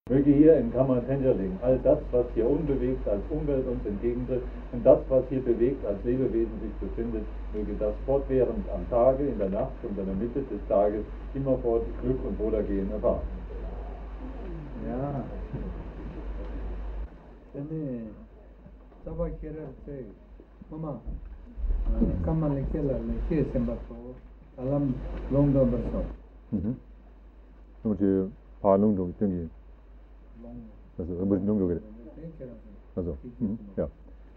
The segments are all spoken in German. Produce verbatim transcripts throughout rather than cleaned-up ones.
Möge hier in Kammer Tenderling all das, was hier unbewegt als Umwelt uns entgegentritt und das, was hier bewegt als Lebewesen sich befindet, möge das fortwährend am Tage, in der Nacht und in der Mitte des Tages immerfort Glück und Wohlergehen erfahren. Ja. Tene Saba Kera say Mama Kamma Lekela Lekhe Sembato Alam Longdo Berso. Mhm. Nun paar Lungdo irgendwie. Also Lungdo. Also mhm. Ja.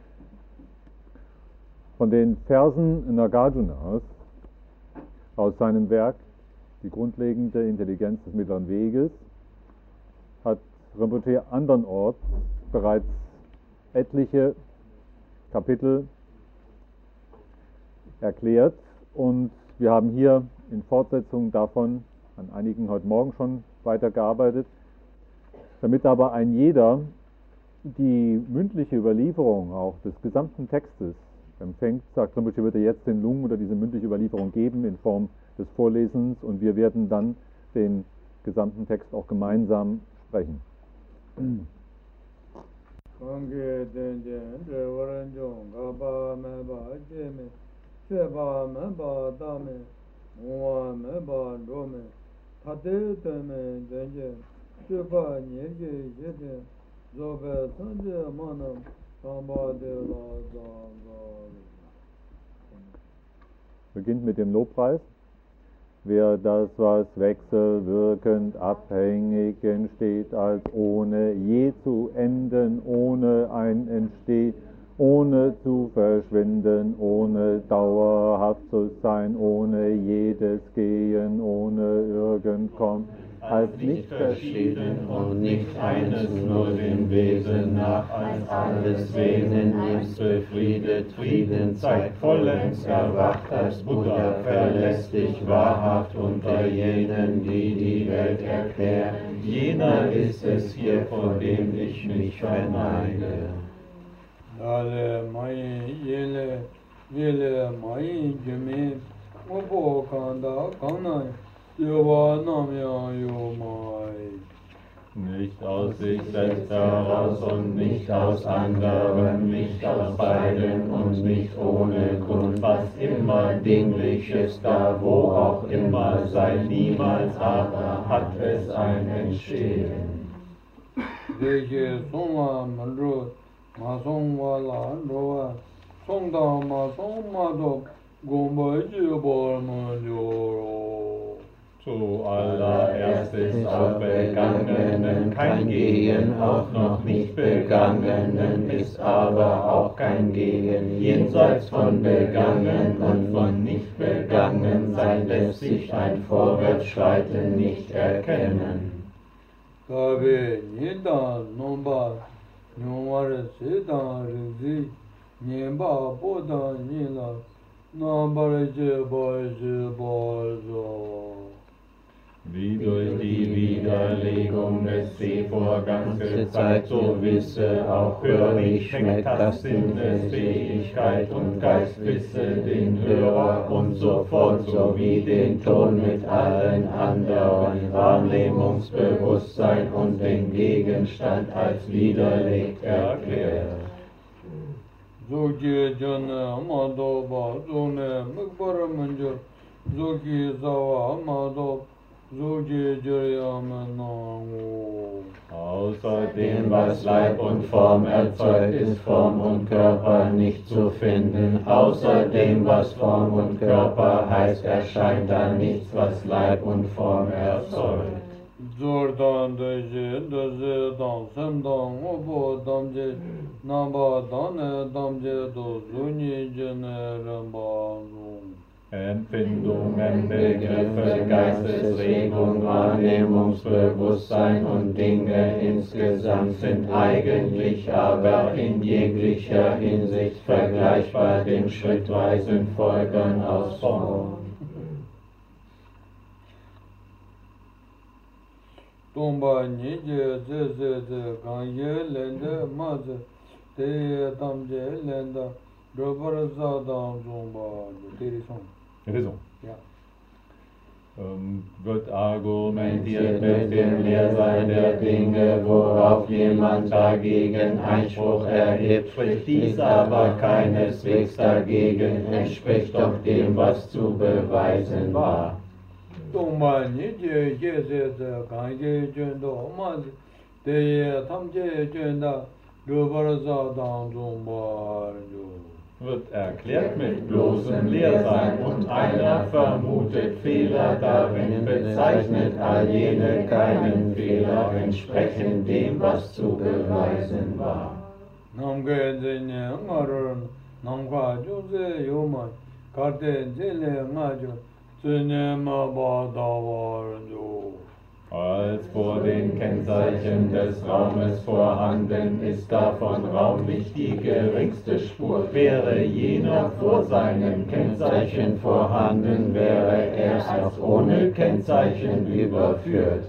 Von den Versen Nagarjunas aus seinem Werk Die grundlegende Intelligenz des mittleren Weges hat Rinpoche andernorts bereits etliche Kapitel erklärt und wir haben hier in Fortsetzung davon an einigen heute Morgen schon weitergearbeitet. Damit aber ein jeder die mündliche Überlieferung auch des gesamten Textes empfängt, sagt Rinpoche, wird er jetzt den Lung oder diese mündliche Überlieferung geben in Form des Vorlesens und wir werden dann den gesamten Text auch gemeinsam sprechen. Beginnt mit dem Lobpreis. Wer das, was wechselwirkend abhängig entsteht, als ohne je zu enden, ohne ein Entstehen, ohne zu verschwinden, ohne dauerhaft zu sein, ohne jedes Gehen, ohne irgend kommen, als nicht verschieden und nicht eines, nur dem Wesen nach, als alles Wesen ist befriedet, Frieden zeigt vollends erwacht, als Buddha verlässlich, wahrhaft unter jenen, die die Welt erklären. Jener ist es hier, vor dem ich mich verneige. Dale mai yele yele mai jume obo kanda kana yowa namya yomai. Nicht aus sich selbst heraus und nicht aus anderen, nicht aus beiden und nicht ohne Grund, was immer dinglich ist, da wo auch immer sei, niemals aber hat es ein Entstehen. Welche Soma Mandro Ma song wa la ro wa song da ma song ma do gomba ji bol ma jo. Zuallererst ist auf Begangenen kein Gehen, auch noch nicht Begangenen ist aber auch kein Gehen. Jenseits von Begangen und von nicht begangen sein lässt sich ein Vorwärtsschreiten nicht erkennen. Kabe nida nomba nyomare sedan rizi nyemba boda nila nambare je boy je boy. Wie durch die Widerlegung des Sehvorgangs gezeigt, so wisse auch hörig schmeckt das Sinnesfähigkeit und Geist wisse den Hörer und so fort, sowie den Ton mit allen anderen Wahrnehmungsbewusstsein und den Gegenstand als widerlegt erklärt. Zogi jana amado ba zone mukbara manjur zogi zawa amado. Außerdem, was Leib und Form erzeugt, ist Form und Körper nicht zu finden. Außerdem, was Form und Körper heißt, erscheint da nichts, was Leib und Form erzeugt. Jordan deje deje dan sem dan obo damje namba dane damje do zuni jene rambanu. Empfindungen, Begriffe, Geistesregung, Wahrnehmungsbewusstsein und Dinge insgesamt sind eigentlich aber in jeglicher Hinsicht vergleichbar dem schrittweisen Folgern aus Form. Tomba nije je je je ganye lende maze te damje lenda dobar zadam zomba teri song. Raison. Ja. Ähm, wird argumentiert mit dem Leersein der Dinge, worauf jemand dagegen Einspruch erhebt, spricht dies aber keineswegs dagegen, entspricht doch dem, was zu beweisen war. Wird erklärt mit bloßem Leersein und einer vermutet Fehler darin, bezeichnet all jene keinen Fehler, entsprechend dem, was zu beweisen war. Als vor den Kennzeichen des Raumes vorhanden ist, davon Raum nicht die geringste Spur. Wäre jener vor seinem Kennzeichen vorhanden, wäre er erst ohne Kennzeichen überführt.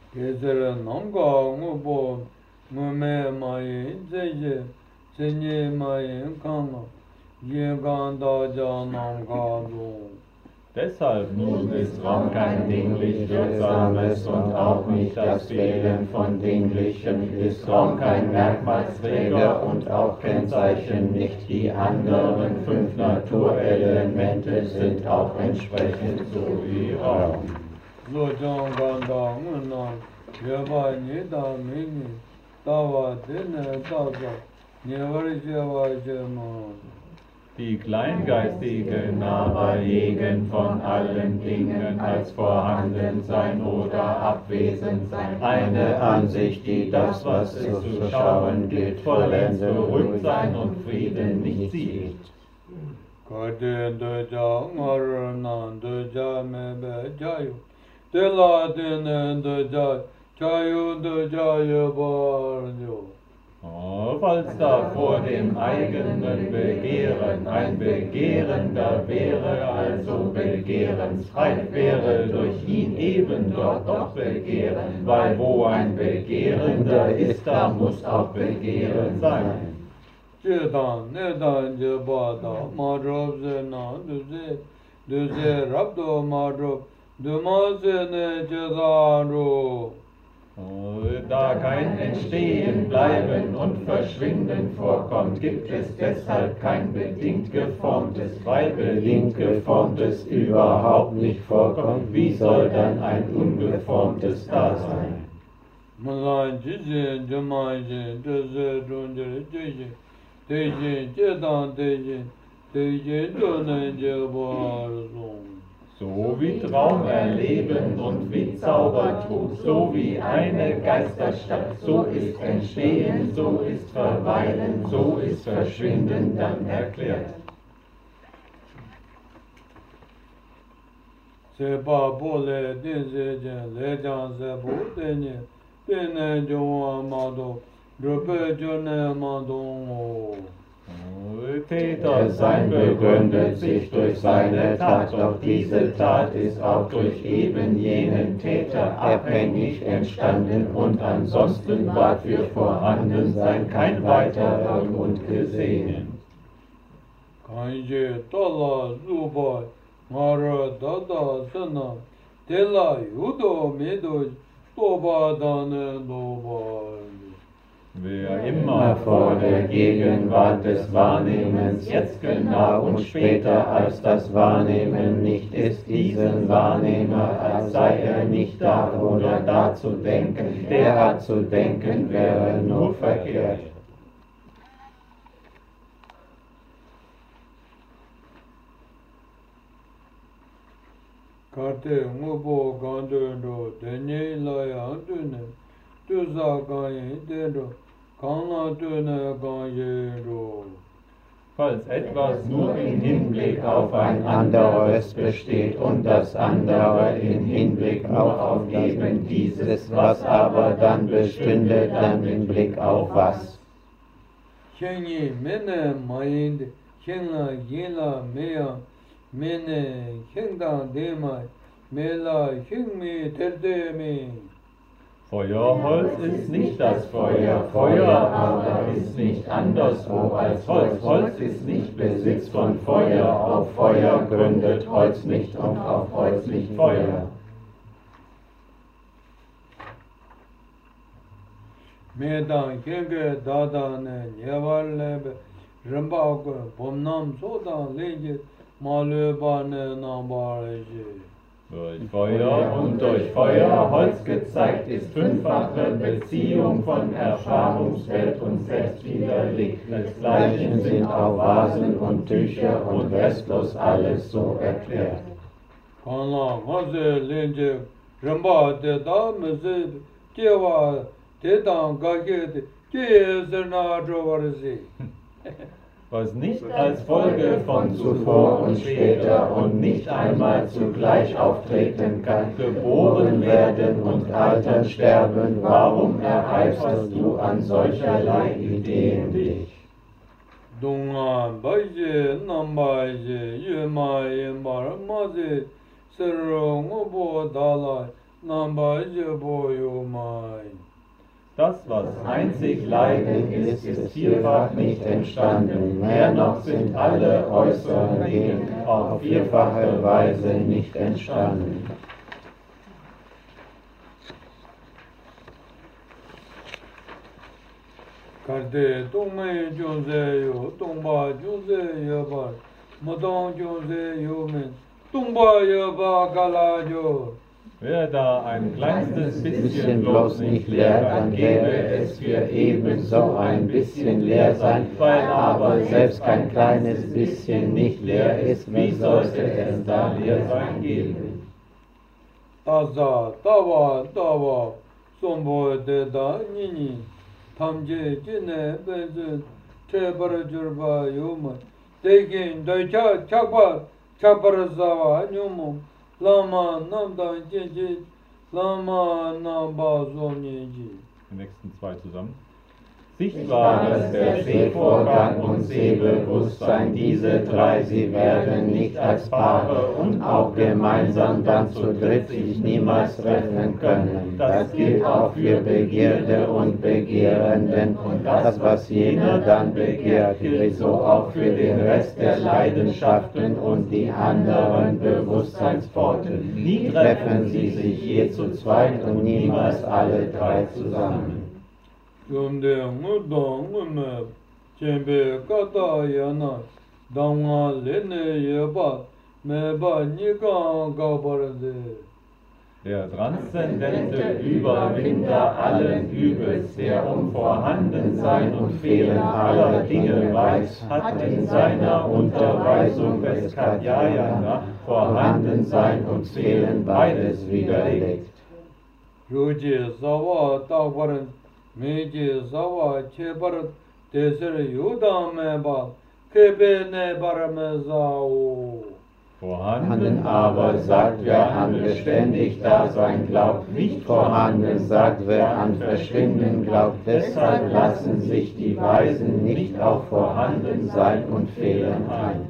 Deshalb nun ist Raum kein dinglich Wirksames und auch nicht das Fehlen von Dinglichem, ist Raum kein Merkmalsträger und auch Kennzeichen nicht. Die anderen fünf Naturelemente sind auch entsprechend so wie Raum. Die kleingeistige Naherjegen von allen Dingen als Vorhandensein oder Abwesendsein. Eine Ansicht, die das, was es zu schauen gilt, vollends beruhigt sein und Frieden nicht sieht. Oh, falls da vor dem eigenen Begehren ein Begehrender wäre, also begehrensfrei, wäre durch ihn eben dort doch Begehren, weil wo ein Begehrender ist, da muss auch Begehren sein. Da kein Entstehen, Bleiben und Verschwinden vorkommt, gibt es deshalb kein bedingt geformtes, weil bedingt geformtes überhaupt nicht vorkommt. Wie soll dann ein ungeformtes da sein? So wie Traum erleben und wie Zaubertrug, so wie eine Geisterstadt, so ist Entstehen, so ist Verweilen, so ist Verschwinden dann erklärt. Täter sein begründet sich durch seine Tat, doch diese Tat ist auch durch eben jenen Täter abhängig entstanden und ansonsten war für Vorhandensein kein weiterer Grund gesehen. Wer immer vor der Gegenwart des Wahrnehmens jetzt genau und später als das Wahrnehmen nicht ist, diesen Wahrnehmer, als sei er nicht da oder da zu denken, der hat zu denken, wäre nur verkehrt. Karte ngobo gandendo denye laya dune tuza gaye dendo kana dune gaye ro. Falls etwas nur im Hinblick auf ein anderes besteht und das andere im Hinblick auch auf eben dieses, was aber dann bestünde, dann im Blick auf was? Chenye mene mayinde chenla yela meya mene chendan dema mela chengmi terdemi. Feuerholz ist nicht das Feuer, Feuer aber ist nicht anderswo als Holz. Holz ist nicht Besitz von Feuer, auf Feuer gründet Holz nicht und auf Holz nicht Feuer. Medang Kenge Dadane Nyevarlebe Rimbako Bomnam Sodan Lege Malöbane Nambareje. Durch Feuer und durch Feuer Holz gezeigt ist fünffache Beziehung von Erfahrungswelt und selbst widerlegt. Desgleichen sind auch Vasen und Tücher und restlos alles so erklärt. Kana Maze Lenge Rimba Deda Meze Kewa Dedan Gagete Keserna Drovarzi. Was nicht als Folge von zuvor und später und nicht einmal zugleich auftreten kann, geboren werden und altern, sterben, warum ereiferst du an solcherlei Ideen dich? Dungan Baije Nambaije Yema Yembar Maze Serong Obo Dalai Nambaije Boyomai. Das, was einzig leiden ist, ist vielfach nicht entstanden. Mehr noch sind alle äußeren Dinge auf vierfache Weise nicht entstanden. Karte Tongme Jonze Yo Tongba Jonze Yobar Modong Jonze Yomen Tongba Yoba Kalajo. Wer da ein kleinstes bisschen bloß nicht leer, dann gäbe es für ebenso ein bisschen leer sein, weil aber selbst kein kleines bisschen nicht leer ist, wie sollte es da leer sein geben? Taza, Tawa, Tawa, Sombo Deda Nini, Tamje Jine Benzen, Trebara Jurba Yuma, Degin, Daicha, Chakba, Chaparazawa, Nyumum. Lama Namdan Jinji, Lama Namba Zonyeji. Die nächsten zwei zusammen. Sichtbares der Sehvorgang und Sehbewusstsein, diese drei, sie werden nicht als Paare und auch gemeinsam dann zu dritt sich niemals treffen können. Das gilt auch für Begierde und Begehrenden und das, was jener dann begehrt, gilt so auch für den Rest der Leidenschaften und die anderen Bewusstseinspforten. Nie treffen sie sich je zu zweit und niemals alle drei zusammen. Yomde Mudong Mume, Chembe Kata Yana, Danga Lene Yeba, Meba Nikan Gabarade. Der transzendente Überwinder allen Übels, der um Vorhandensein und Fehlen aller Dinge weiß, hat in seiner Unterweisung des Katyayana Vorhandensein und Fehlen beides widerlegt. Ruji Sawa Tawaran, Meji Sawa Chebarat, Desir Yudameba, Kebene Baramezao. Vorhanden aber sagt, wer an beständig Dasein glaubt, nicht vorhanden sagt, wer an Verschwinden glaubt. Deshalb lassen sich die Weisen nicht auf Vorhandensein und Fehlen ein.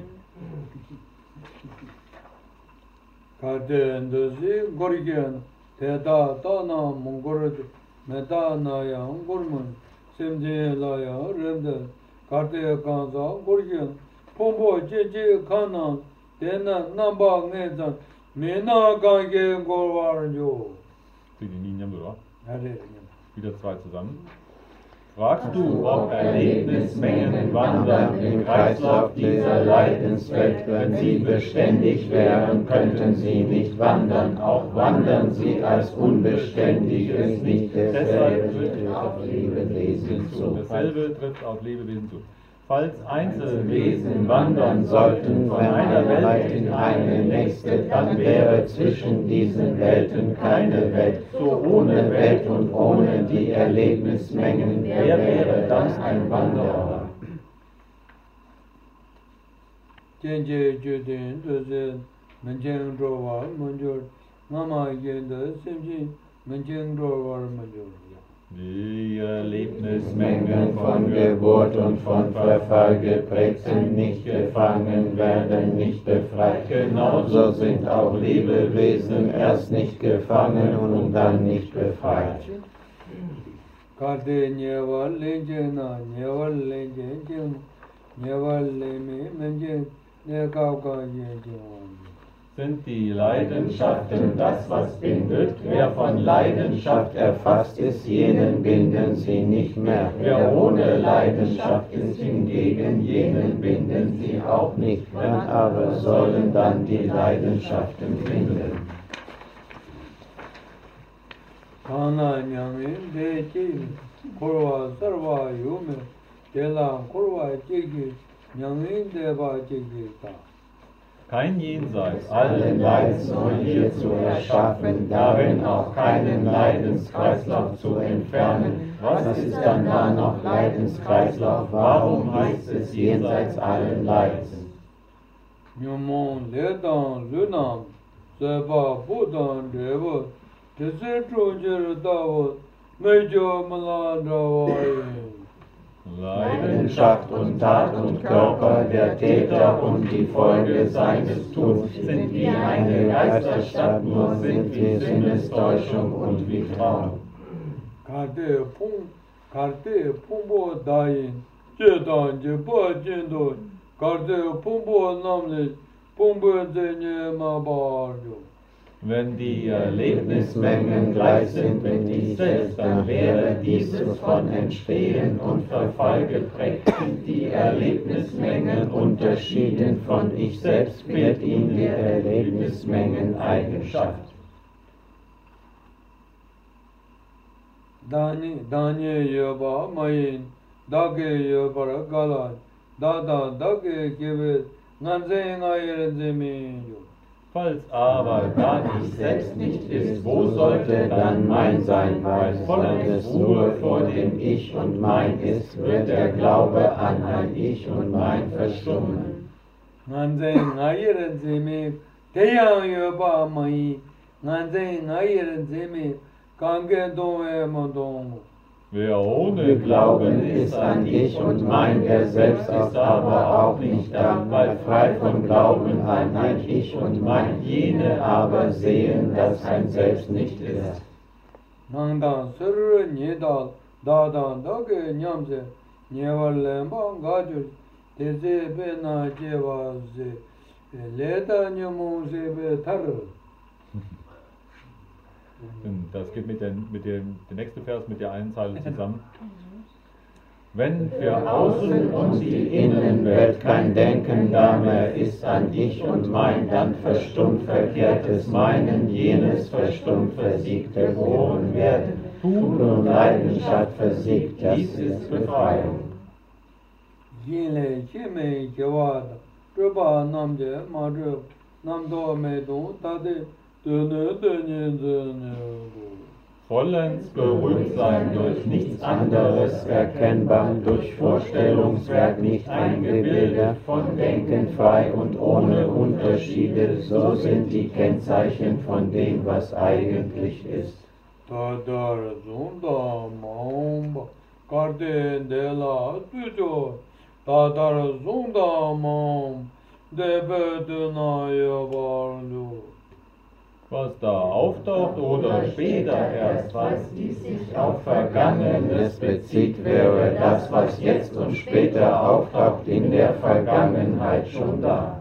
Karte Ndozi Gorgian, Teda Tana Mongorod, Meta Naya Gorman, Semje Laya Rende, Karte Kanza Gorgian, Pombo Jeje Kanan, Dena Namba Nezan, Mena Gange Gorwarjo. Für die Linien, oder? Hare. Wieder zwei zusammen. Fragst du, ob Erlebnismengen wandern im Kreislauf dieser Leidenswelt, wenn sie beständig wären, könnten sie nicht wandern, auch wandern sie als Unbeständiges nicht, deshalb trifft auf Lebewesen zu. Dasselbe trifft auf Lebewesen zu. Falls Einzelwesen wandern sollten von einer Welt in eine nächste, dann wäre zwischen diesen Welten keine Welt. So ohne Welt und ohne die Erlebnismengen, wer wäre dann ein Wanderer? Jenje Judin, Dozen, Menjeng Drowa, Manjur, Mama Yende, Simji, Menjeng Drowa, Manjur. Die Erlebnismengen von Geburt und von Verfall geprägt sind, nicht gefangen, werden nicht befreit. Genauso sind auch Lebewesen erst nicht gefangen und dann nicht befreit. Karte Nyewa Lenjena, Nyewa Lenjen, Nyewa Leme, Menjen, Nekauka Yenjen. Sind die Leidenschaften das, was bindet? Wer von Leidenschaft erfasst ist, jenen binden sie nicht mehr. Wer ohne Leidenschaft ist, hingegen jenen binden sie auch nicht. Wann aber sollen dann die Leidenschaften binden? Kana Nyamin Dechi, Kurva Sarva Yume, Dela Kurva Chigi, Nyamin Deva Chigita. Kein Jenseits allen Leidens nur hierzu erschaffen, darin auch keinen Leidenskreislauf zu entfernen. Was ist dann da noch Leidenskreislauf? Warum heißt es jenseits allen Leidens? Nyamon Ledan Lunam, Seba Budan Deva, Tesetrujer Dava, Mejo Malandravai. Leidenschaft und Tat und Körper, der Täter und die Folge seines Tuns sind wie eine Geisterstadt, nur sind wie Sinnestäuschung und wie Traum. Karte Pum, Karte Pumbo Dain, Jedan Jeba Jendo, Karte Pumbo Namle, Pumbo Denye Mabarjo. Wenn die Erlebnismengen gleich sind mit ich selbst, dann wäre dieses von Entstehen und Verfall geprägt. Die Erlebnismengen unterschieden von ich selbst wird ihm die Erlebnismengen-Eigenschaft. Dani, Dani Yoba Mayin, Dage Yobara Galan, Dada Dage Give, Nanze Nayer Zeminyo. Falls aber da ich selbst nicht ist, wo sollte dann mein Sein? Weil volles Ruhe vor dem Ich und Mein ist, wird der Glaube an ein Ich und Mein verstummen. Nanze Nayer Zemi, Teyang Yoba Mayi, Nanze Nayer Zemi, Kange Doe Madongo. Wer ohne Glauben ist an Ich und Mein, der selbst ist aber auch nicht da, weil frei vom Glauben an ein Ich und Mein, jene aber sehen, dass ein Selbst nicht ist. Nangdan Sir Nidal, Dadan Dage Nyamse, Nyevalemba Gajur, Teze Bena Jevaze, Leda Nyamuse Betar. Das geht mit, der, mit dem, der nächste Vers mit der einen Zeile zusammen. Wenn für Außen und die Innenwelt kein Denken da mehr ist an Ich und Mein, dann verstummt verkehrtes Meinen, jenes verstummt versiegt geboren werden. Tun und Leidenschaft versiegt, dies ist Befreiung. Jinle Chime Jawada, Ruba Namje Madru, Namdo Medon Tade. Vollends berühmt sein durch nichts anderes erkennbar, durch Vorstellungswerk nicht eingebildet, von Denken frei und ohne Unterschiede, so sind die Kennzeichen von dem, was eigentlich ist. Tadar Zunda Maumba, Karte Dela Tujo, Tadar Zunda Maum, Debedena Yabarlu. Was da auftaucht oder später erst, was dies sich auf Vergangenes bezieht, wäre das, was jetzt und später auftaucht, in der Vergangenheit schon da.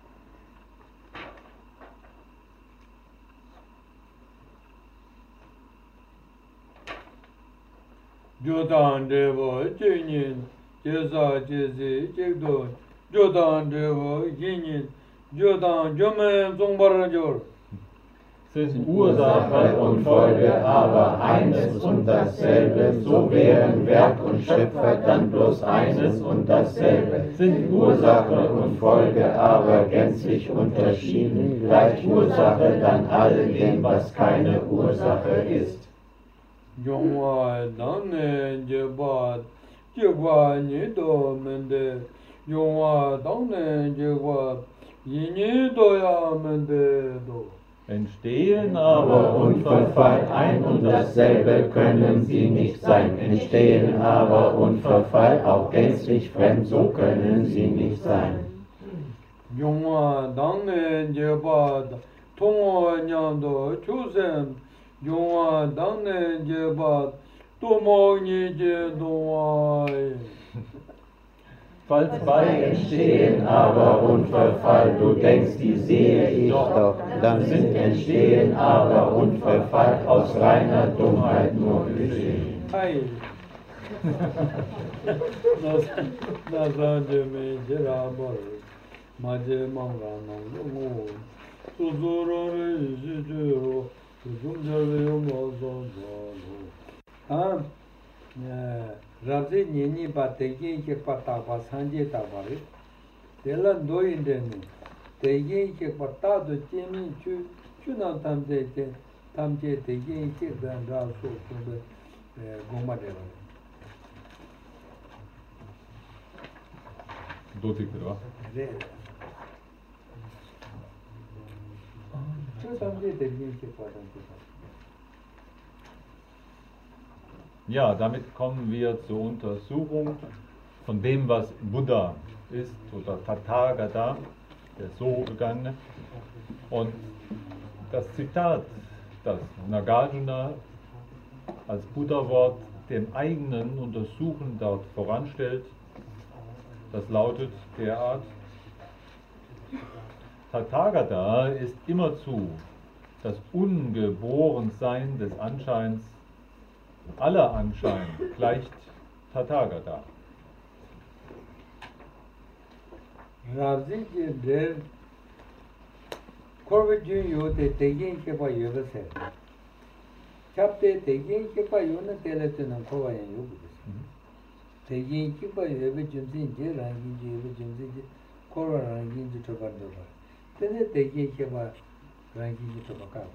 Jodan Deva Jinin, Jeza Jezi Jigdo, Jodan Deva Jinin, Jodan Jomen Zongbarajor. Sind Ursache und Folge aber eines und dasselbe, so wären Werk und Schöpfer dann bloß eines und dasselbe. Sind Ursache und Folge aber gänzlich unterschieden, gleich Ursache dann alledem, was keine Ursache ist. Jongwa Danne Jebat, Jegwa Nido Mende, Jongwa Danne Jegwa, Yinido Ya Mende Do. Entstehen aber und Verfall ein und dasselbe können sie nicht sein. Entstehen aber und Verfall auch gänzlich fremd, so können sie nicht sein. Jongwa Danne Jebat, Tongo Nyando Chusem, Jongwa Danne Jebat, Falls bei Entstehen aber und Verfall, du denkst, die sehe ich doch, dann sind Entstehen aber und Verfall aus reiner Dummheit nur geschehen. Rabzi nini ba tegin ke pata ba sanje ta ba re dela do inde ne tegin ke pata do chemi chu chu na tam de te tam je tegin ke dan ra so so de goma de ba do tik ra re chu tam je tegin ke pata Ja, damit kommen wir zur Untersuchung von dem, was Buddha ist, oder Tathagata, der so Begangene. Und das Zitat, das Nagarjuna als Buddha-Wort dem eigenen Untersuchen dort voranstellt, das lautet derart: Tathagata ist immerzu das Ungeborensein des Anscheins. Aller Anschein gleicht Tathagata. Rabzi ji der korbe ju yo te tegen ke pa yo se chap te tegen ke pa yo na tele te na ko wa yo bu tegen ke pa yo be jun sin je ra gi je be jun sin je ko ra ra gi je to ba do ba te ne tegen ke pa ra gi je to ba ka.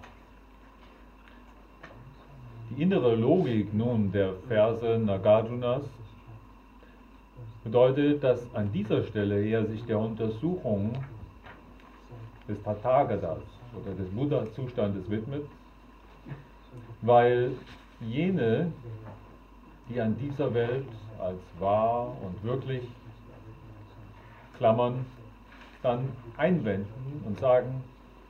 Die innere Logik nun der Verse Nagarjunas bedeutet, dass an dieser Stelle er sich der Untersuchung des Tathagatas oder des Buddha-Zustandes widmet, weil jene, die an dieser Welt als wahr und wirklich klammern, dann einwenden und sagen: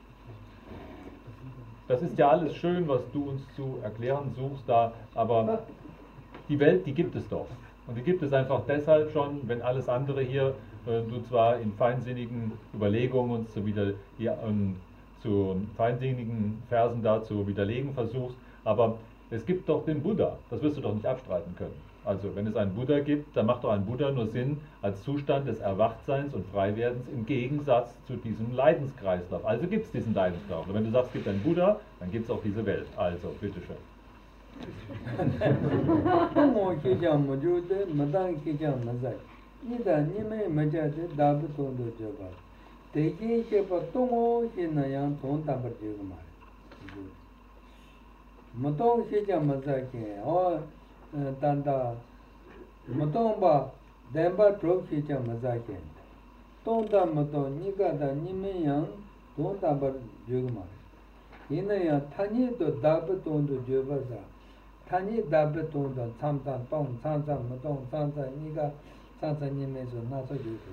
Das ist ja alles schön, was du uns zu erklären suchst da, aber die Welt, die gibt es doch. Und die gibt es einfach deshalb schon, wenn alles andere hier, äh, du zwar in feinsinnigen Überlegungen uns zu, wieder, ja, ähm, zu feinsinnigen Versen da zu widerlegen versuchst, aber es gibt doch den Buddha, das wirst du doch nicht abstreiten können. Also wenn es einen Buddha gibt, dann macht doch ein Buddha nur Sinn als Zustand des Erwachtseins und Freiwerdens im Gegensatz zu diesem Leidenskreislauf. Also gibt es diesen Leidenskreislauf. Und wenn du sagst, es gibt einen Buddha, dann gibt es auch diese Welt. Also, bitteschön. Tanda Matomba Demba Trophy Mazaken Tonda Mato Nigada Nimeyan Tonda Jugma Inaya Tani to Dabaton to Jubaza Tani Dabaton to Samsa Tong Sansa Maton Sansa Niga Sansa Nimeso Nasa Juku.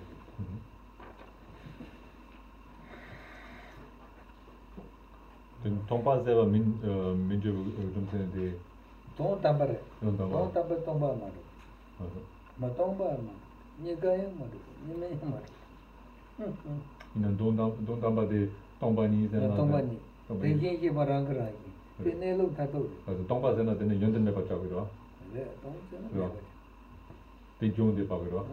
Den Tongpa selber Minje Jumsene Don't tabare. Don't tabar tomba maru. Ma tomba ma. Ni gaya maru. Ni me maru. Ina don't don't tamba de tomba ni zena. Tomba ni. Tegi ke barang ragi. Tene lo thato. Also tomba zena tene yonden me pacha giro. Le tom zena. De jon de pagiro.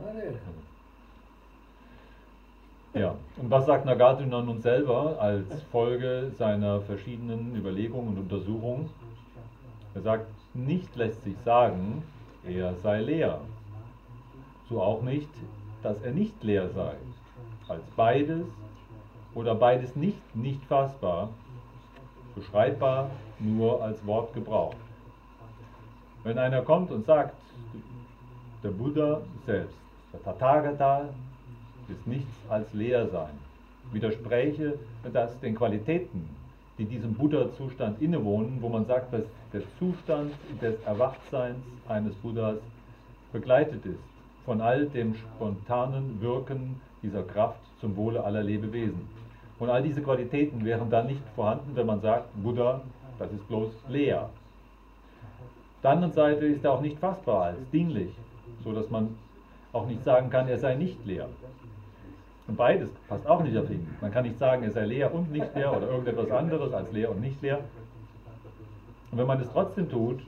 Are. Ja, und was sagt Nagarjuna nun selber als Folge seiner verschiedenen Überlegungen und Untersuchungen? Er sagt, nicht lässt sich sagen, er sei leer. So auch nicht, dass er nicht leer sei. Als beides oder beides nicht nicht fassbar, beschreibbar nur als Wortgebrauch. Wenn einer kommt und sagt, der Buddha selbst, der Tathagata, ist nichts als Leersein, widerspräche das den Qualitäten, die diesem Buddha-Zustand innewohnen, wo man sagt, dass der Zustand des Erwachtseins eines Buddhas begleitet ist von all dem spontanen Wirken dieser Kraft zum Wohle aller Lebewesen. Und all diese Qualitäten wären dann nicht vorhanden, wenn man sagt, Buddha, das ist bloß leer. der anderen Seite ist er auch nicht fassbar als dienlich, so dass man auch nicht sagen kann, er sei nicht leer. Und beides passt auch nicht auf ihn. Man kann nicht sagen, er sei leer und nicht leer oder irgendetwas anderes als leer und nicht leer. Und wenn man es trotzdem tut,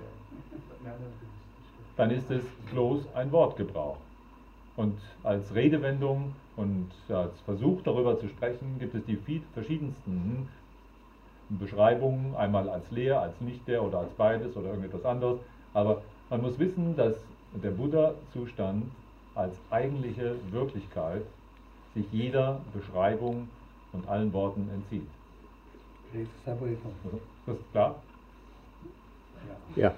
dann ist es bloß ein Wortgebrauch. Und als Redewendung und als Versuch darüber zu sprechen, gibt es die verschiedensten Beschreibungen, einmal als leer, als nicht leer oder als beides oder irgendetwas anderes. Aber man muss wissen, dass der Buddha-Zustand als eigentliche Wirklichkeit sich jeder Beschreibung und allen Worten entzieht. Das ist klar? Ja.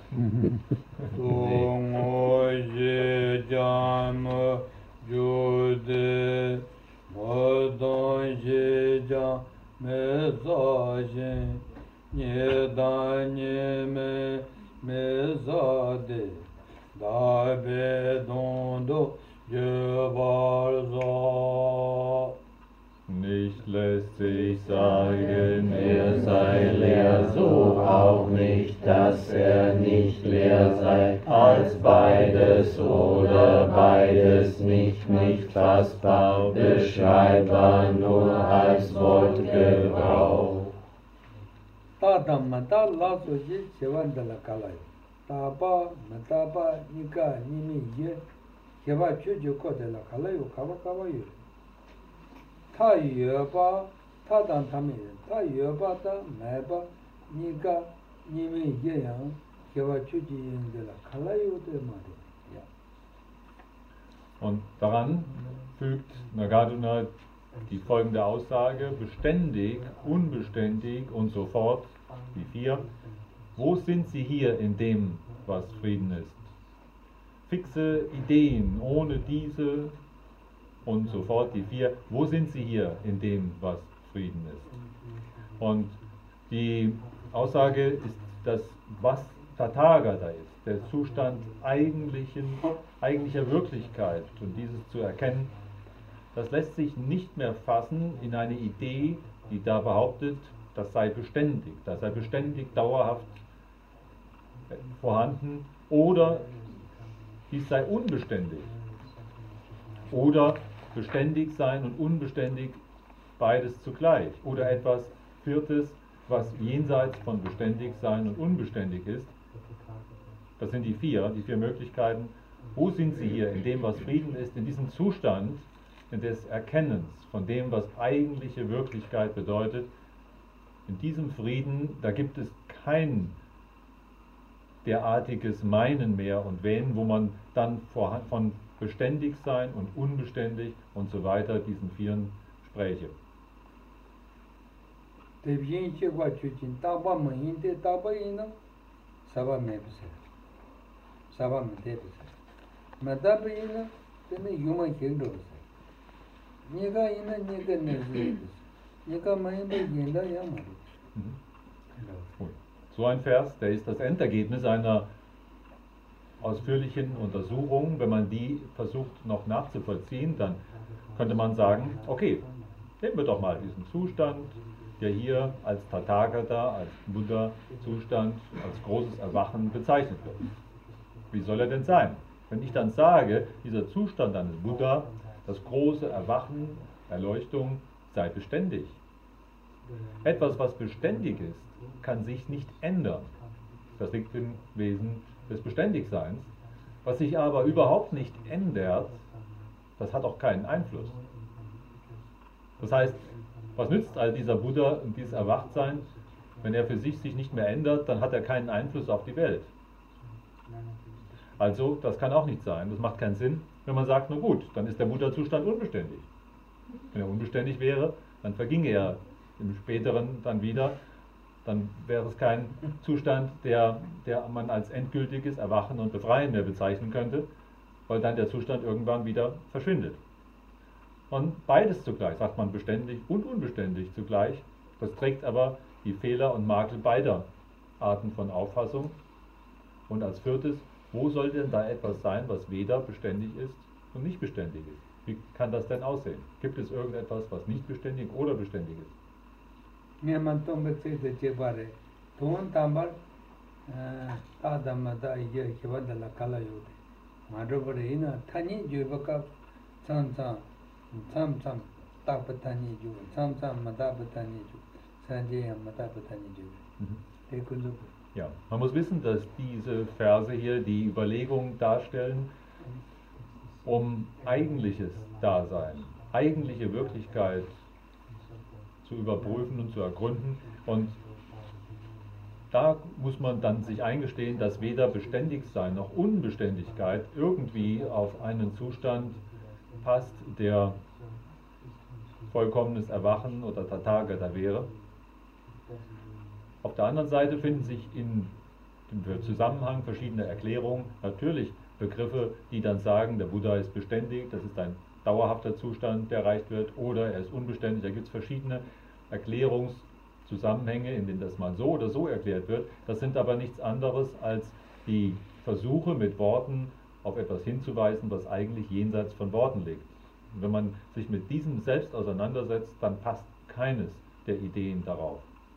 Nicht lässt sich sagen, er sei leer, so auch nicht, dass er nicht leer sei, als beides oder beides nicht, nicht fassbar, beschreibbar nur als Wortgebrauch. Tata mata laso je chevandala kalai. Taba mataba nika nimi ye cheva chuju kodela kalayo kava kava yu. Ta yueba ta dan tami ta yueba ta meba nika nimi ye yang cheva chuju yendela kalayo de mari. Ja. Und daran fügt Nagarjuna die folgende Aussage: beständig, unbeständig und so fort, die vier. Wo sind sie hier in dem, was Frieden ist? Fixe Ideen ohne diese und so fort, die vier. Wo sind sie hier in dem, was Frieden ist? Und die Aussage ist, dass was Tathagata ist, der Zustand eigentlichen, eigentlicher Wirklichkeit, und dieses zu erkennen, das lässt sich nicht mehr fassen in eine Idee, die da behauptet, das sei beständig, das sei beständig, dauerhaft vorhanden, oder dies sei unbeständig. Oder beständig sein und unbeständig beides zugleich. Oder etwas Viertes, was jenseits von beständig sein und unbeständig ist. Das sind die vier, die vier Möglichkeiten. Wo sind sie hier in dem, was Frieden ist, in diesem Zustand des Erkennens von dem, was eigentliche Wirklichkeit bedeutet? In diesem Frieden, da gibt es kein derartiges Meinen mehr und Wähnen, wo man dann von beständig sein und unbeständig und so weiter diesen vieren spräche. So ein Vers, der ist das Endergebnis einer ausführlichen Untersuchung. Wenn man die versucht noch nachzuvollziehen, dann könnte man sagen, okay, nehmen wir doch mal diesen Zustand, der hier als Tathagata, als Buddha-Zustand, als großes Erwachen bezeichnet wird. Wie soll er denn sein? Wenn ich dann sage, dieser Zustand eines Buddha, das große Erwachen, Erleuchtung, sei beständig. Etwas, was beständig ist, kann sich nicht ändern. Das liegt im Wesen des Beständigseins. Was sich aber überhaupt nicht ändert, das hat auch keinen Einfluss. Das heißt, was nützt all dieser Buddha und dieses Erwachtsein, wenn er für sich sich nicht mehr ändert, dann hat er keinen Einfluss auf die Welt. Also, das kann auch nicht sein. Das macht keinen Sinn, wenn man sagt, na gut, dann ist der Buddha-Zustand unbeständig. Wenn er unbeständig wäre, dann verginge er im Späteren dann wieder. Dann wäre es kein Zustand, der, der man als endgültiges Erwachen und Befreien mehr bezeichnen könnte, weil dann der Zustand irgendwann wieder verschwindet. Und beides zugleich, sagt man beständig und unbeständig zugleich. Das trägt aber die Fehler und Makel beider Arten von Auffassung. Und als viertes, wo soll denn da etwas sein, was weder beständig ist und nicht beständig ist? Wie kann das denn aussehen? Gibt es irgendetwas, was nicht beständig oder beständig ist? Mir man tombe tse de bare ton tambar ta dhamma ta iya kibadala kala yode madhubare ina thani jubaka sam sam sam sam tapatani ju sam sam madapatani ju sanjaya madapatani ju tekundu. Ja, man muss wissen, dass diese Verse hier die Überlegung darstellen, um eigentliches Dasein, eigentliche Wirklichkeit zu überprüfen und zu ergründen. Und da muss man dann sich eingestehen, dass weder Beständigsein noch Unbeständigkeit irgendwie auf einen Zustand passt, der vollkommenes Erwachen oder Tathagata wäre. Auf der anderen Seite finden sich in dem Zusammenhang verschiedener Erklärungen natürlich Begriffe, die dann sagen, der Buddha ist beständig, das ist ein dauerhafter Zustand, der erreicht wird, oder er ist unbeständig. Da gibt es verschiedene Erklärungszusammenhänge, in denen das mal so oder so erklärt wird. Das sind aber nichts anderes als die Versuche, mit Worten auf etwas hinzuweisen, was eigentlich jenseits von Worten liegt. Und wenn man sich mit diesem selbst auseinandersetzt, dann passt keines der Ideen darauf.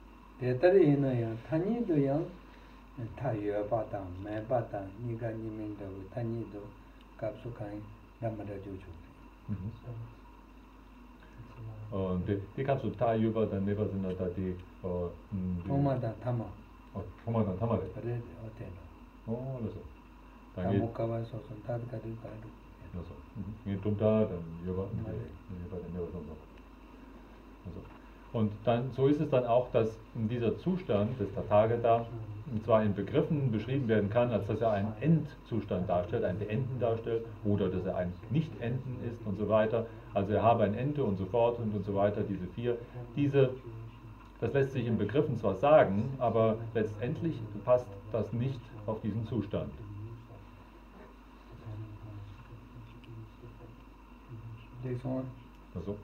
Und die kannst du ta yuba dann never sind da die Omada Tama. Oh, Omada Tama. Oh, das so. Dann geht Tamukawa so so tad kadu kadu. Das so. Geht drunter, dann yuba, yuba dann never so. Also. Und dann, so ist es dann auch, dass dieser Zustand des Tathagata zwar in Begriffen beschrieben werden kann, als dass er einen Endzustand darstellt, ein Beenden darstellt, oder dass er ein Nicht-Enden ist und so weiter. Also er habe ein Ende und so fort und, und so weiter, diese vier. Diese, das lässt sich in Begriffen zwar sagen, aber letztendlich passt das nicht auf diesen Zustand. Also.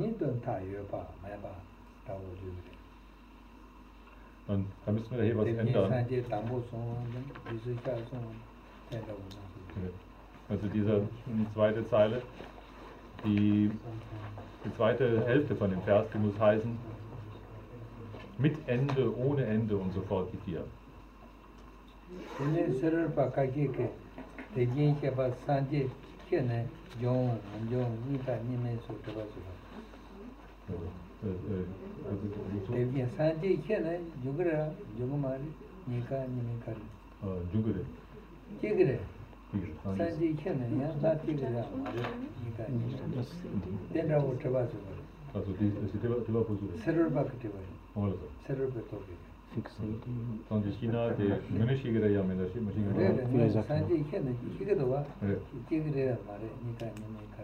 Und da müssen wir hier was ändern. Also diese zweite Zeile, die, die zweite Hälfte von dem Vers, die muss heißen, mit Ende, ohne Ende und so fort die vier. Jugure. Jugure. Sanji kennen, ja, da tigre. Den da wurde was. Also die ist die Teva Posure. Server Baktiva. Also. Server Betobi. Und die China, die Mönchigere ja mit der Maschine. Sanji kennen, ich gehe da. Tigre mare, nika nika.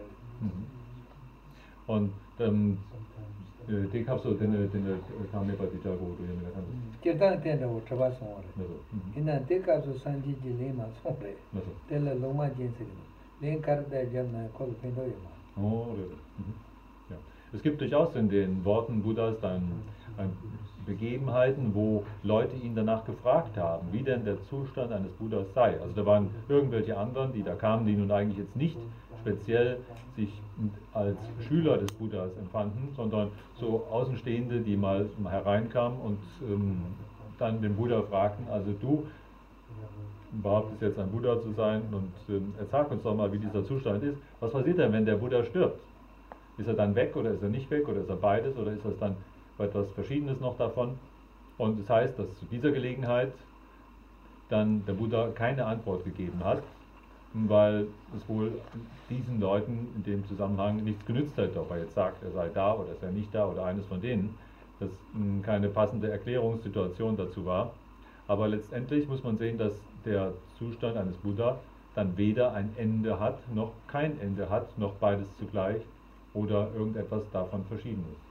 Und ähm, die kapso den den Kame Patita go do yamela kan. Kedan den da wurde was so. Ina de kapso Sanji dilema so. Tella loma jinse. Den kar da jamna kol pendo yama. Oh, ja. Es gibt durchaus in den Worten Buddhas dann Begebenheiten, wo Leute ihn danach gefragt haben, wie denn der Zustand eines Buddhas sei. Also da waren irgendwelche anderen, die da kamen, die nun eigentlich jetzt nicht speziell sich als Schüler des Buddhas empfanden, sondern so Außenstehende, die mal hereinkamen und ähm, dann den Buddha fragten, also du behauptest jetzt ein Buddha zu sein und ähm, erzähl uns doch mal, wie dieser Zustand ist. Was passiert denn, wenn der Buddha stirbt? Ist er dann weg oder ist er nicht weg oder ist er beides oder ist das dann etwas Verschiedenes noch davon? Und das heißt, dass zu dieser Gelegenheit dann der Buddha keine Antwort gegeben hat, weil es wohl diesen Leuten in dem Zusammenhang nichts genützt hätte, ob er jetzt sagt, er sei da oder ist er nicht da oder eines von denen, dass keine passende Erklärungssituation dazu war. Aber letztendlich muss man sehen, dass der Zustand eines Buddha dann weder ein Ende hat, noch kein Ende hat, noch beides zugleich oder irgendetwas davon verschieden ist.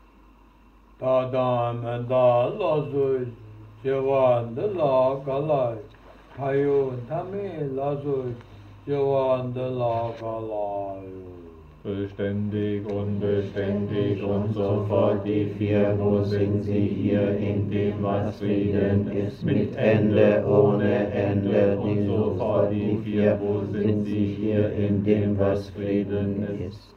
Beständig, unbeständig und so fort die vier, wo sind sie hier in dem, was Frieden ist, mit Ende, ohne Ende und so fort die vier, wo sind sie hier in dem, was Frieden ist.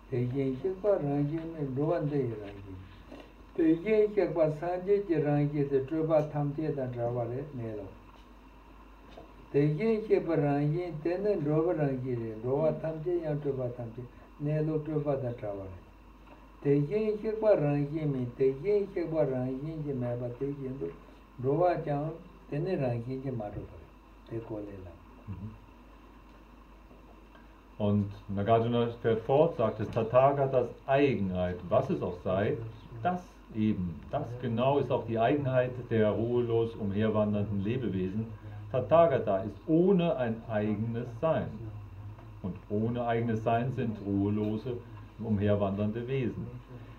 대신 식과 랑기는 로한데 랑기 대신 식과 산제 랑기의 주바 탐제다 잡아래 내로 대신 식과 랑기 때는 로바 랑기를 로와 탐제 양 주바 탐제 내로 주바다 잡아래 대신 식과 랑기미 대신 식과 랑기지 매바 대신도 로와 장 때는 랑기지 마로 대고래라. Und Nagarjuna fährt fort, sagt es Tathagatas Eigenheit, was es auch sei, das eben, das genau ist auch die Eigenheit der ruhelos umherwandernden Lebewesen. Tathagata ist ohne ein eigenes Sein. Und ohne eigenes Sein sind ruhelose, umherwandernde Wesen.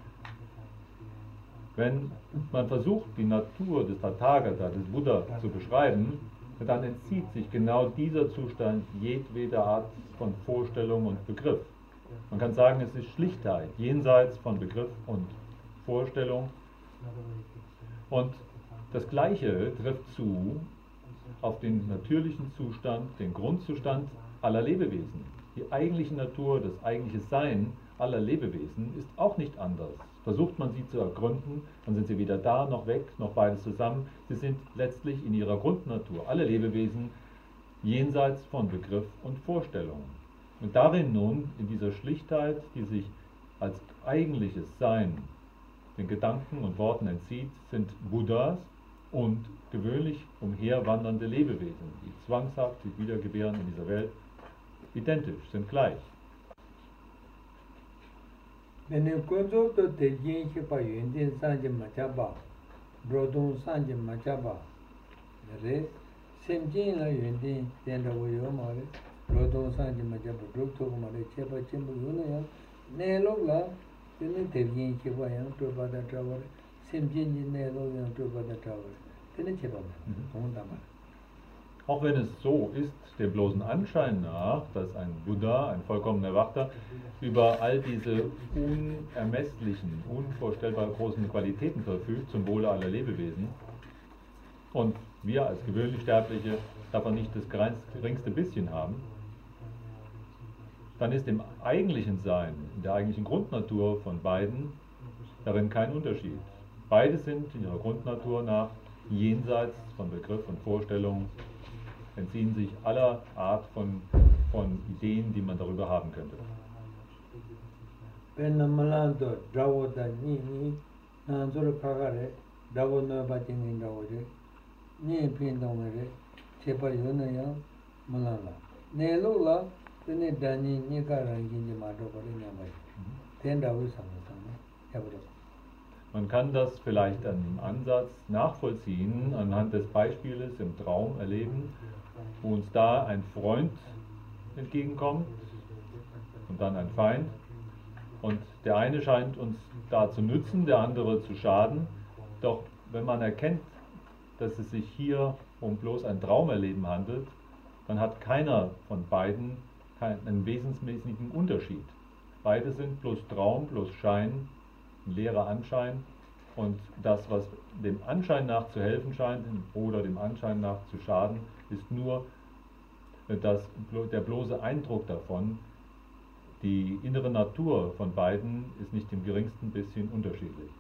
Wenn man versucht, die Natur des Tathagata, des Buddha, zu beschreiben, dann entzieht sich genau dieser Zustand jedweder Art von Vorstellung und Begriff. Man kann sagen, es ist Schlichtheit, jenseits von Begriff und Vorstellung. Und das Gleiche trifft zu auf den natürlichen Zustand, den Grundzustand aller Lebewesen. Die eigentliche Natur, das eigentliche Sein aller Lebewesen ist auch nicht anders. Versucht man sie zu ergründen, dann sind sie weder da noch weg, noch beides zusammen. Sie sind letztlich in ihrer Grundnatur, alle Lebewesen, jenseits von Begriff und Vorstellung. Und darin nun, in dieser Schlichtheit, die sich als eigentliches Sein den Gedanken und Worten entzieht, sind Buddhas und gewöhnlich umherwandernde Lebewesen, die zwangshaft sich wiedergebären in dieser Welt, identisch, sind gleich. Wenn ihr Kunzo to Tejin Shipa Yundin Sanji Machaba, Brodun Sanji Machaba, Re, Simjin La Yundin, Tenda Wuyo Mare, Brodun Sanji Machaba, Drukto Mare, Chepa Chimbu Yunaya, Nelo La, Tene Tejin Shipa Yang Trubada Travel, Simjin Nelo Yang Trubada Travel, Tene Chepa Mare, Auch wenn es so ist, dem bloßen Anschein nach, dass ein Buddha, ein vollkommener Erwachter, über all diese unermesslichen, unvorstellbar großen Qualitäten verfügt, zum Wohle aller Lebewesen, und wir als gewöhnlich Sterbliche davon nicht das geringste bisschen haben, dann ist im eigentlichen Sein, in der eigentlichen Grundnatur von beiden, darin kein Unterschied. Beide sind in ihrer Grundnatur nach jenseits von Begriff und Vorstellung, entziehen sich aller Art von, von Ideen, die man darüber haben könnte. Man kann das vielleicht im Ansatz nachvollziehen, anhand des Beispieles im Traum erleben, wo uns da ein Freund entgegenkommt und dann ein Feind. Und der eine scheint uns da zu nützen, der andere zu schaden. Doch wenn man erkennt, dass es sich hier um bloß ein Traumerleben handelt, dann hat keiner von beiden einen wesensmäßigen Unterschied. Beide sind bloß Traum, bloß Schein, ein leerer Anschein, und das, was dem Anschein nach zu helfen scheint oder dem Anschein nach zu schaden, ist nur das, der bloße Eindruck davon. Die innere Natur von beiden ist nicht im geringsten bisschen unterschiedlich.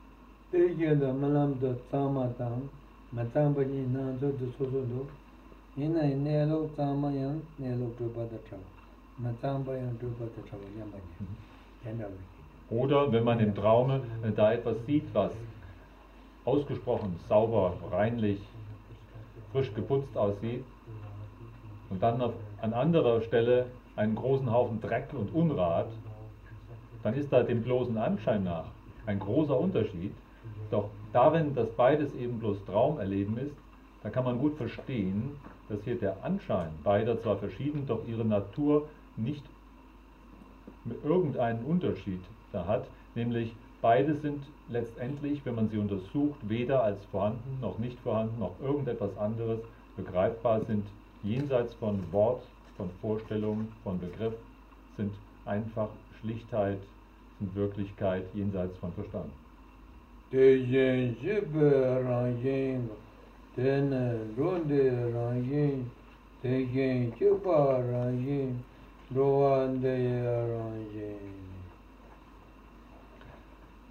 Oder wenn man im Traume da etwas sieht, was ausgesprochen sauber, reinlich, frisch geputzt aussieht, und dann auf, an anderer Stelle einen großen Haufen Dreck und Unrat, dann ist da dem bloßen Anschein nach ein großer Unterschied. Doch darin, dass beides eben bloß Traumerleben ist, da kann man gut verstehen, dass hier der Anschein beider zwar verschieden, doch ihre Natur nicht irgendeinen Unterschied da hat, nämlich beide sind letztendlich, wenn man sie untersucht, weder als vorhanden noch nicht vorhanden noch irgendetwas anderes begreifbar, sind jenseits von Wort, von Vorstellung, von Begriff, sind einfach Schlichtheit, sind Wirklichkeit jenseits von Verstand.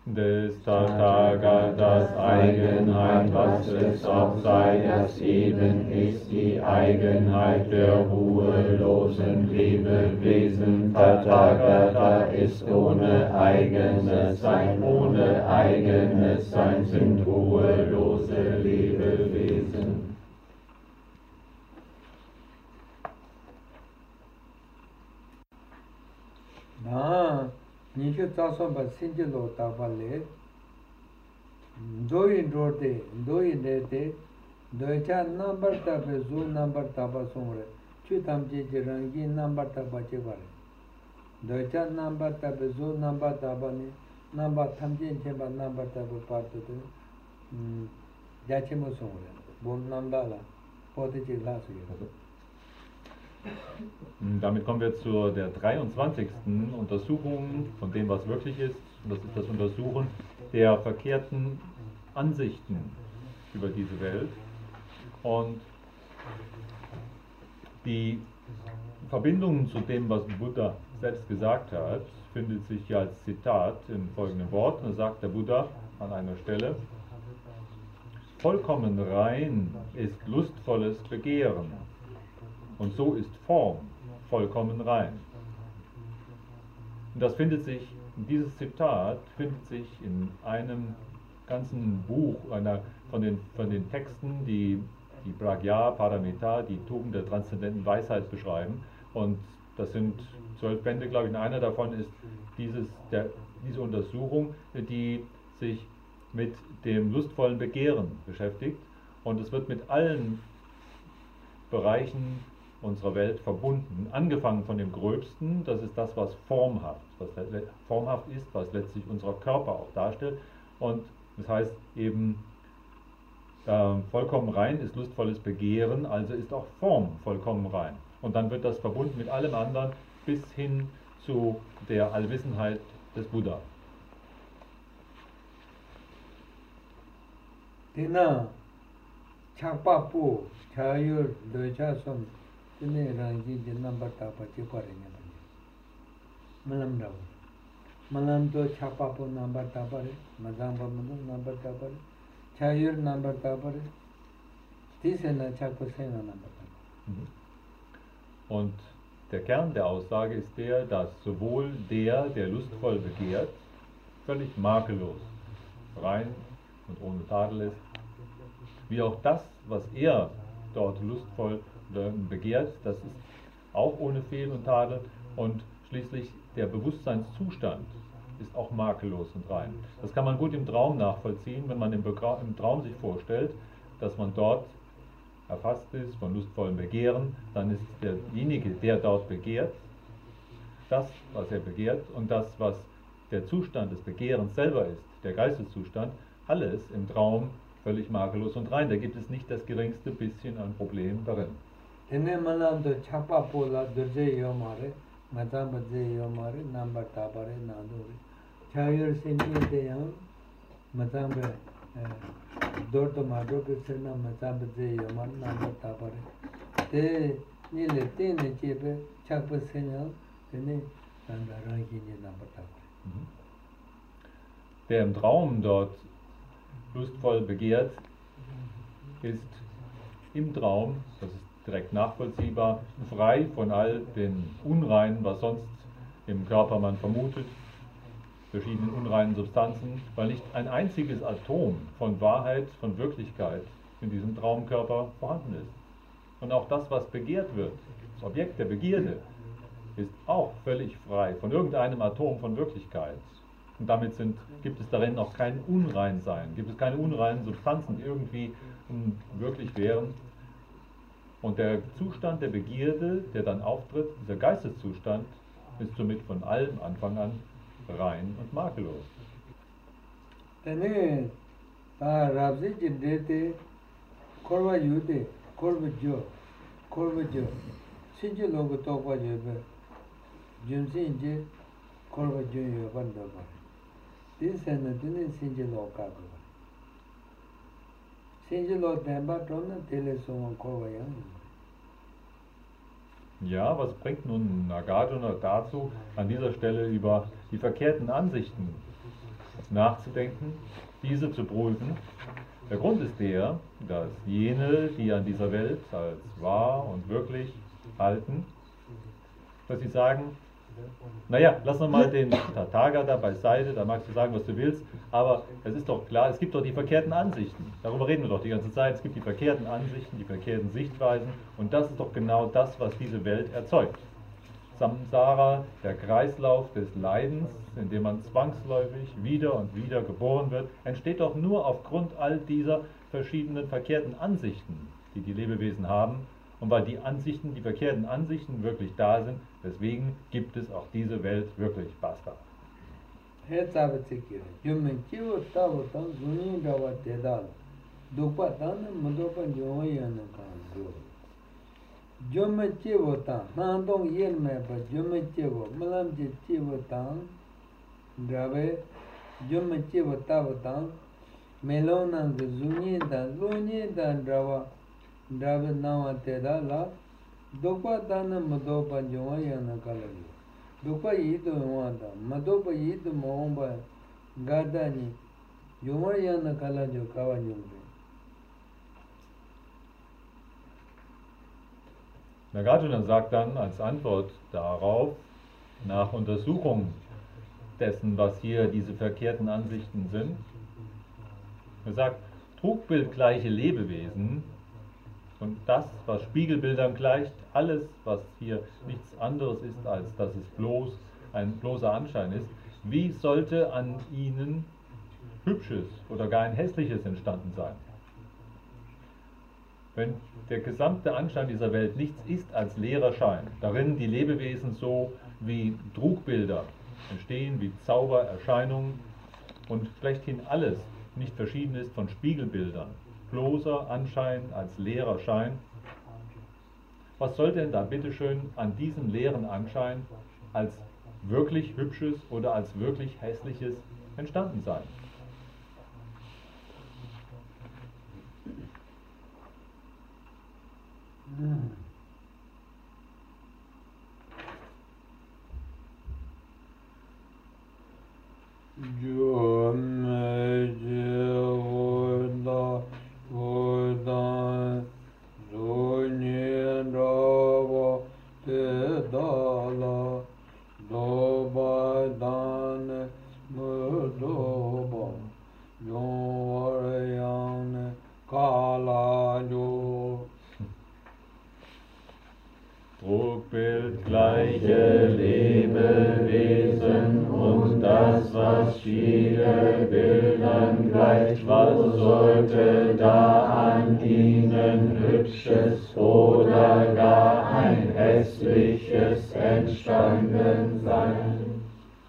des Tathagatas Eigenheit, was es auch sei, das eben ist die Eigenheit der ruhelosen Lebewesen. Tathagata ist ohne eigenes Sein, ohne eigenes Sein sind ruhelose Lebewesen. Na, nishu tasomba sinjilo tabale, doi rote, doi nete, doi cha number tabe zu number taba songre, chu tamje jirangi number taba chebare. Doi cha number tabe zu number taba ne, number tamje cheba number taba parto de, jachemo songre, bon nambala, pote chegla suyo. Damit kommen wir zu der dreiundzwanzigsten Untersuchung von dem, was wirklich ist. Und das ist das Untersuchen der verkehrten Ansichten über diese Welt. Und die Verbindung zu dem, was Buddha selbst gesagt hat, findet sich ja als Zitat im folgenden Wort. Da sagt der Buddha an einer Stelle: Vollkommen rein ist lustvolles Begehren. Und so ist Form vollkommen rein. Und das findet sich, dieses Zitat findet sich in einem ganzen Buch einer, von, den, von den Texten, die die Prajna Paramita, die Tugend der transzendenten Weisheit beschreiben. Und das sind zwölf Bände, glaube ich, und einer davon ist dieses, der, diese Untersuchung, die sich mit dem lustvollen Begehren beschäftigt. Und es wird mit allen Bereichen unserer Welt verbunden, angefangen von dem Gröbsten, das ist das, was formhaft, was formhaft ist, was letztlich unser Körper auch darstellt. Und das heißt eben, äh, vollkommen rein ist lustvolles Begehren, also ist auch Form vollkommen rein. Und dann wird das verbunden mit allem anderen bis hin zu der Allwissenheit des Buddha. Dina, Chakpapu, Chayur, Dochasom, Tine Rangi, Number Tapa, Chiparina. Malam Rav. Malam to Chakpapu number Tapare, Mazamba number Tapare, Chayur number Tapare, this and a Chakosena number Tapare. Und der Kern der Aussage ist der, dass sowohl der, der lustvoll begehrt, völlig makellos, rein und ohne Tadel ist, wie auch das, was er dort lustvoll begehrt, das ist auch ohne Fehl und Tadel, und schließlich der Bewusstseinszustand ist auch makellos und rein. Das kann man gut im Traum nachvollziehen, wenn man im, im Traum sich vorstellt, dass man dort erfasst ist von lustvollem Begehren, dann ist derjenige, der dort begehrt, das, was er begehrt, und das, was der Zustand des Begehrens selber ist, der Geisteszustand, alles im Traum völlig makellos und rein. Da gibt es nicht das geringste bisschen ein Problem darin. Der im Traum dort lustvoll begehrt, ist im Traum, das ist direkt nachvollziehbar, frei von all den Unreinen, was sonst im Körper man vermutet, verschiedenen unreinen Substanzen, weil nicht ein einziges Atom von Wahrheit, von Wirklichkeit in diesem Traumkörper vorhanden ist. Und auch das, was begehrt wird, das Objekt der Begierde, ist auch völlig frei von irgendeinem Atom von Wirklichkeit. Und damit sind, gibt es darin auch kein Unreinsein, gibt es keine unreinen Substanzen, die irgendwie um, wirklich wären. Und der Zustand der Begierde, der dann auftritt, dieser Geisteszustand, ist somit von allem Anfang an rein und makellos. Tene, da Rabzi Jindete, Korva Yude, Korva Jo, Korva Jo, Sinja Logo Topa Yoga, Junsinje, Korva Jo Yogandaba. This and the Dini Sinja Loka. Sinja Lok Damba Tona, Telesum Korva Yang. Ja, was bringt nun Nagarjuna dazu, an dieser Stelle über die verkehrten Ansichten nachzudenken, diese zu prüfen. Der Grund ist der, dass jene, die an dieser Welt als wahr und wirklich halten, dass sie sagen, naja, lass noch mal den Tathagata beiseite, da magst du sagen, was du willst, aber es ist doch klar, es gibt doch die verkehrten Ansichten. Darüber reden wir doch die ganze Zeit. Es gibt die verkehrten Ansichten, die verkehrten Sichtweisen und das ist doch genau das, was diese Welt erzeugt. Samsara, der Kreislauf des Leidens, in dem man zwangsläufig wieder und wieder geboren wird, entsteht doch nur aufgrund all dieser verschiedenen verkehrten Ansichten, die die Lebewesen haben. Und weil die Ansichten, die verkehrten Ansichten wirklich da sind, deswegen gibt es auch diese Welt wirklich. Basta. David Nawa Teda La Dopa Dana Madopa Joyana Kalari Dopa Yido Wanda Madopa Yido Momba Gardani Joyana Kalajo Kawanyumbe. Nagarjuna sagt dann als Antwort darauf, nach Untersuchung dessen, was hier diese verkehrten Ansichten sind, er sagt, trugbildgleiche Lebewesen und das, was Spiegelbildern gleicht, alles, was hier nichts anderes ist, als dass es bloß ein bloßer Anschein ist, wie sollte an ihnen Hübsches oder gar ein Hässliches entstanden sein? Wenn der gesamte Anschein dieser Welt nichts ist als leerer Schein, darin die Lebewesen so wie Trugbilder entstehen, wie Zaubererscheinungen und schlechthin alles nicht verschieden ist von Spiegelbildern, bloßer Anschein als leerer Schein. Was soll denn da bitteschön an diesem leeren Anschein als wirklich Hübsches oder als wirklich Hässliches entstanden sein? Hm. Trugbildgleiche Lebewesen und das, was Spiegelbildern gleicht, was sollte da an ihnen Hübsches oder gar ein Hässliches entstanden sein?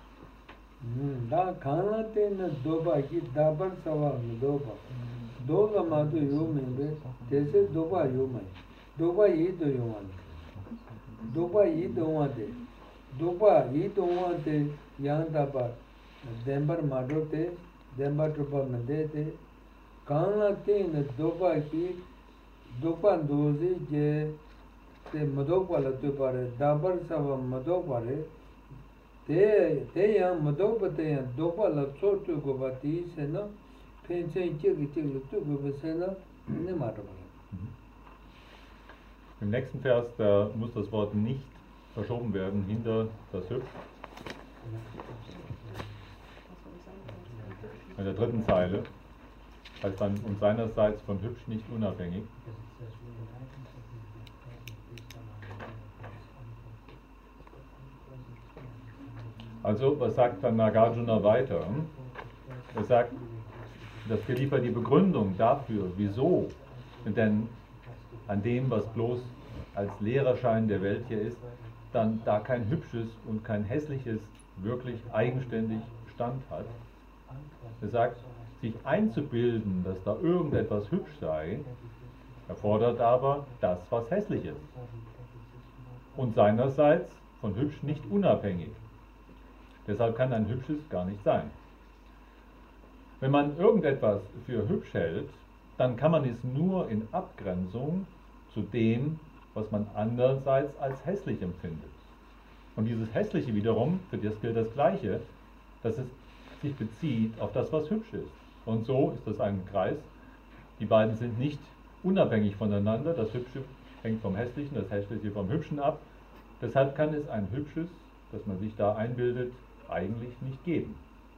Da kana tena doba ki dabar sawa doba doga madu yume tese doba yume doba yido yumane doba yido wate doba yido wate yang daba dembar madu te dembar trupa mende te kana tena doba ki doba dozi je te madokwa la tu pare dabar sawa madokwa te te yang madopa te yang dopa la tso tu go ba ti se na penchen chig chig lu tu go se na ne ma ta. Im nächsten Vers, da muss das Wort nicht verschoben werden hinter das Hübsch. In der dritten Zeile heißt dann und seinerseits von hübsch nicht unabhängig. Also, was sagt dann Nagarjuna weiter? Er sagt, das geliefert die Begründung dafür, wieso denn an dem, was bloß als leerer Schein der Welt hier ist, dann da kein hübsches und kein hässliches wirklich eigenständig Stand hat. Er sagt, sich einzubilden, dass da irgendetwas hübsch sei, erfordert aber das, was hässlich ist. Und seinerseits von hübsch nicht unabhängig. Deshalb kann ein hübsches gar nicht sein. Wenn man irgendetwas für hübsch hält, dann kann man es nur in Abgrenzung zu dem, was man andererseits als hässlich empfindet. Und dieses Hässliche wiederum, für das gilt das Gleiche, dass es sich bezieht auf das, was hübsch ist. Und so ist das ein Kreis. Die beiden sind nicht unabhängig voneinander. Das Hübsche hängt vom Hässlichen, das Hässliche vom Hübschen ab. Deshalb kann es ein Hübsches, das man sich da einbildet, eigentlich nicht geben.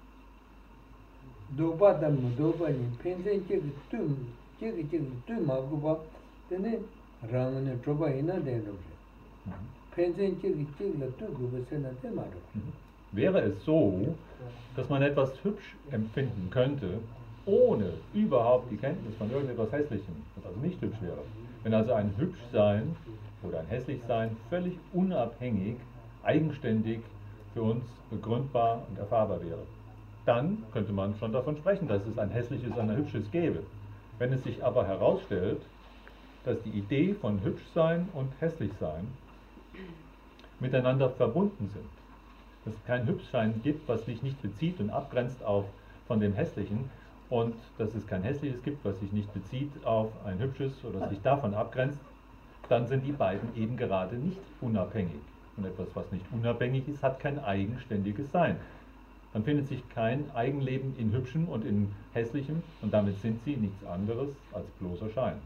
Wäre es so, dass man etwas hübsch empfinden könnte, ohne überhaupt die Kenntnis von irgendetwas Hässlichem, das also nicht hübsch wäre, wenn also ein Hübschsein oder ein Hässlichsein völlig unabhängig, eigenständig für uns begründbar und erfahrbar wäre, dann könnte man schon davon sprechen, dass es ein Hässliches und ein Hübsches gäbe. Wenn es sich aber herausstellt, dass die Idee von Hübschsein und Hässlichsein miteinander verbunden sind, dass es kein Hübschsein gibt, was sich nicht bezieht und abgrenzt auf von dem Hässlichen, und dass es kein Hässliches gibt, was sich nicht bezieht auf ein Hübsches oder sich davon abgrenzt, dann sind die beiden eben gerade nicht unabhängig. Und etwas, was nicht unabhängig ist, hat kein eigenständiges Sein. Dann findet sich kein Eigenleben in Hübschem und in Hässlichem, und damit sind sie nichts anderes als bloßer Schein.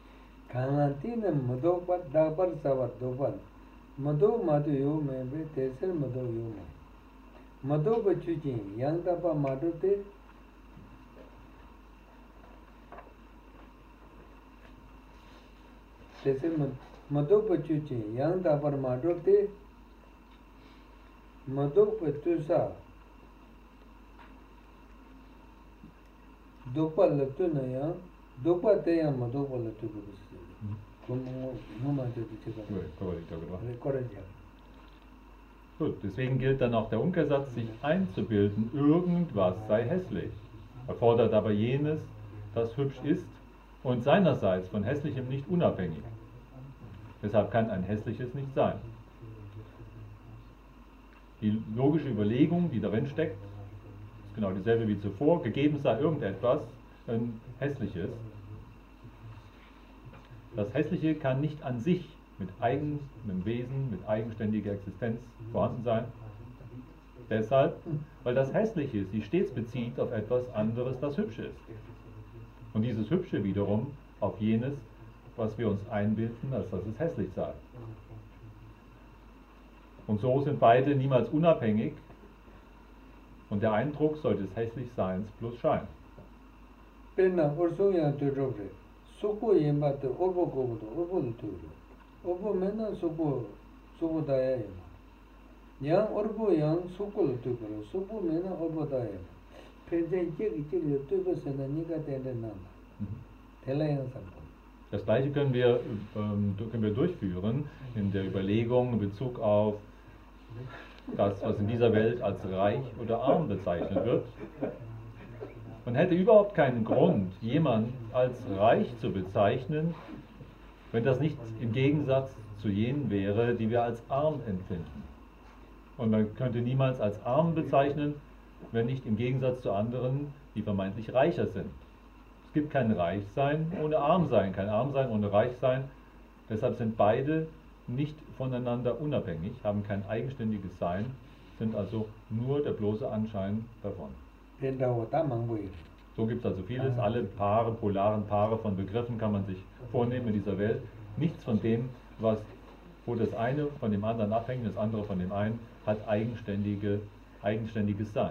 Gut, deswegen gilt dann auch der Umkehrsatz, sich einzubilden, irgendwas sei hässlich. Erfordert aber jenes, das hübsch ist und seinerseits von Hässlichem nicht unabhängig. Deshalb kann ein Hässliches nicht sein. Die logische Überlegung, die darin steckt, ist genau dieselbe wie zuvor. Gegeben sei irgendetwas, ein Hässliches. Das Hässliche kann nicht an sich mit eigenem Wesen, mit eigenständiger Existenz vorhanden sein. Deshalb, weil das Hässliche sich stets bezieht auf etwas anderes, das hübsch ist. Und dieses Hübsche wiederum auf jenes, was wir uns einbilden, als dass es hässlich sei. Und so sind beide niemals unabhängig, und der Eindruck soll des Hässlichseins bloß Schein. Das Gleiche können wir, ähm, können wir durchführen in der Überlegung in Bezug auf das, was in dieser Welt als reich oder arm bezeichnet wird. Man hätte überhaupt keinen Grund, jemanden als reich zu bezeichnen, wenn das nicht im Gegensatz zu jenen wäre, die wir als arm empfinden. Und man könnte niemals als arm bezeichnen, wenn nicht im Gegensatz zu anderen, die vermeintlich reicher sind. Es gibt kein Reichsein ohne Armsein, kein Armsein ohne Reichsein. Deshalb sind beide nicht voneinander unabhängig, haben kein eigenständiges Sein, sind also nur der bloße Anschein davon. So gibt es also vieles, alle Paare, polaren Paare von Begriffen kann man sich vornehmen in dieser Welt. Nichts von dem, was, wo das eine von dem anderen abhängt, das andere von dem einen, hat eigenständige, eigenständiges Sein.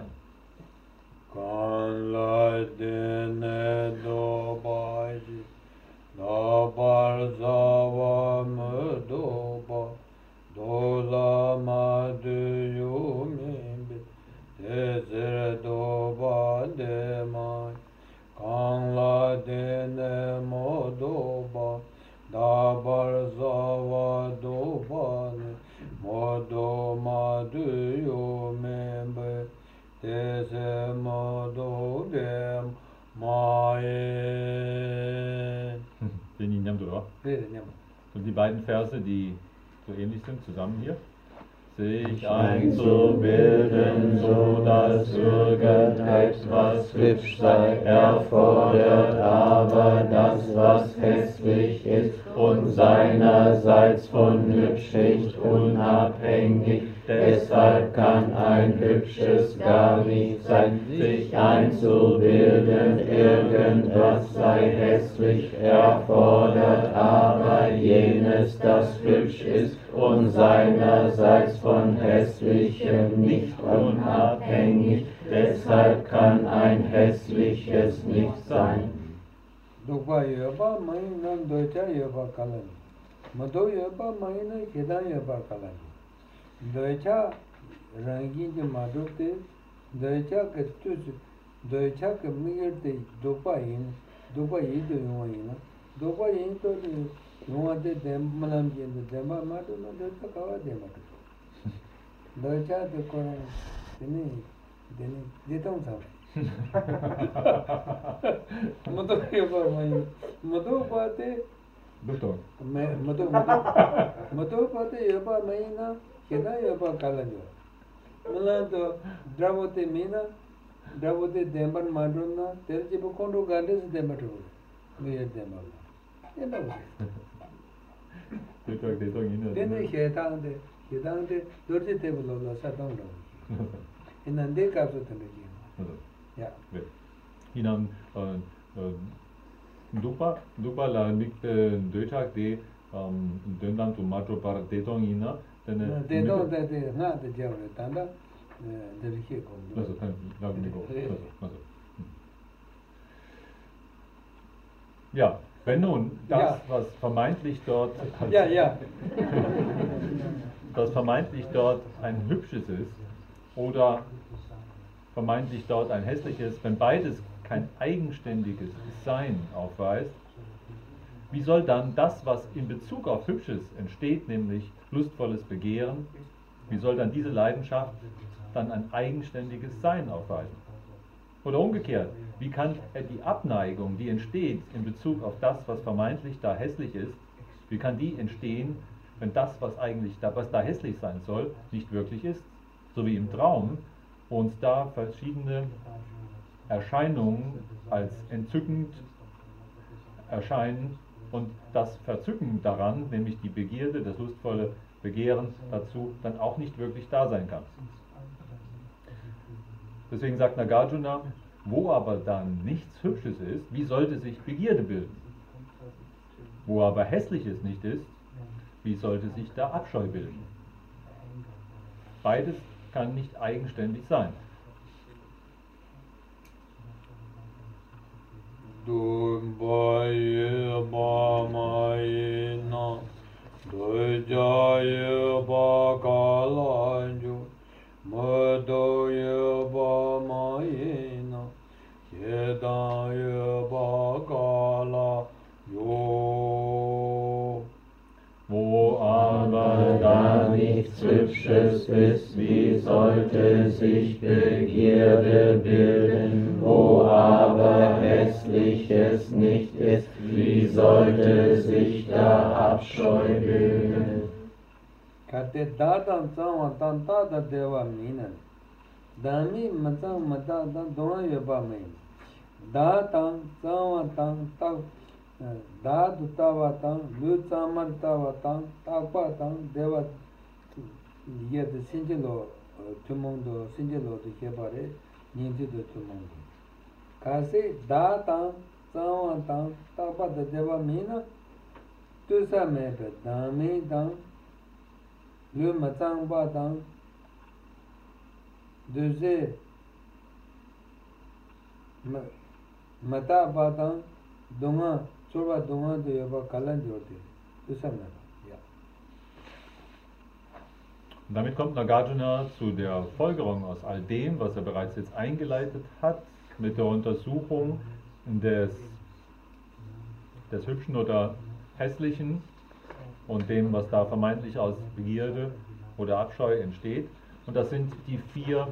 Und die beiden Verse, die so ähnlich sind, zusammen hier. Sich einzubilden, so dass irgendetwas hübsch sei, erfordert aber das, was hässlich ist, und seinerseits von hübsch nicht unabhängig. Deshalb kann ein Hübsches gar nicht sein, sich einzubilden, irgendwas sei hässlich, erfordert aber jenes, das hübsch ist und seinerseits von hässlichem nicht unabhängig. Deshalb kann ein hässliches nicht sein. Dukpa yoba mayina docha yoba kalani. Mado yoba mayina kedan yoba kalani. Docha rangi je madute, docha ke tuj, docha ke migerte dukpa yin, dukpa yi do yuwa yina. Dukpa yin to yuwa de dem malam yin de demba madu na docha kawa demba to. Docha de koran deni deni detong sam. Mado yoba mayina, mado pate. Betul. Mado mado pate yoba mayina. Kena yoba kalani. Mala to dravote mina, dravote demban madrona, telji bukondo gandes dematu. Me demba. Enda bo. Betul betul ini. Dene shetan de, shetan de dorje te bolo lo satong lo. Inande ka so tene ki. Ja. Hinan dupa dupa la nik deutak de döndan tu matro par detong ina. De do de de na de jawre tanda de rike ko. Also kann da bin ich also also. Ja, wenn nun das, ja. was vermeintlich dort Ja, ja. das vermeintlich dort ein hübsches ist oder vermeintlich dort ein hässliches, wenn beides kein eigenständiges Sein aufweist, wie soll dann das, was in Bezug auf Hübsches entsteht, nämlich lustvolles Begehren, wie soll dann diese Leidenschaft dann ein eigenständiges Sein aufweisen? Oder umgekehrt, wie kann die Abneigung, die entsteht in Bezug auf das, was vermeintlich da hässlich ist, wie kann die entstehen, wenn das, was eigentlich da, was da hässlich sein soll, nicht wirklich ist? So wie im Traum uns da verschiedene Erscheinungen als entzückend erscheinen und das Verzücken daran, nämlich die Begierde, das lustvolle Begehren dazu, dann auch nicht wirklich da sein kann. Deswegen sagt Nagarjuna, wo aber dann nichts Hübsches ist, wie sollte sich Begierde bilden? Wo aber Hässliches nicht ist, wie sollte sich da Abscheu bilden? Beides kann nicht eigenständig sein. Dumbaye Bamayena Dojaye Bakalanju Madoye Bamayena Kedaye Bakala Jo. Wo aber da nichts Hübsches ist, wie sollte sich Begierde bilden? Wo aber Hässliches nicht ist, wie sollte sich da Abscheu bilden? Kate dadan sama tan tada deva minan. Dami mata mata dan dona yoba mein. Datan sama tan tak da dutava tan lu samar tava tan takpa tan deva ye de sinjelo tumundo sinjelo de kebare ninti de tumundo. Kase da tan sama tan takpa de deva mina tu sa me pe dami tan lu matang ba tan deuxième mata ba tan donga soba donga de yoba kalan jote tusamna ja. Damit kommt Nagarjuna zu der Folgerung aus all dem, was er bereits jetzt eingeleitet hat, mit der Untersuchung des, des Hübschen oder Hässlichen und dem, was da vermeintlich aus Begierde oder Abscheu entsteht. Und das sind die vier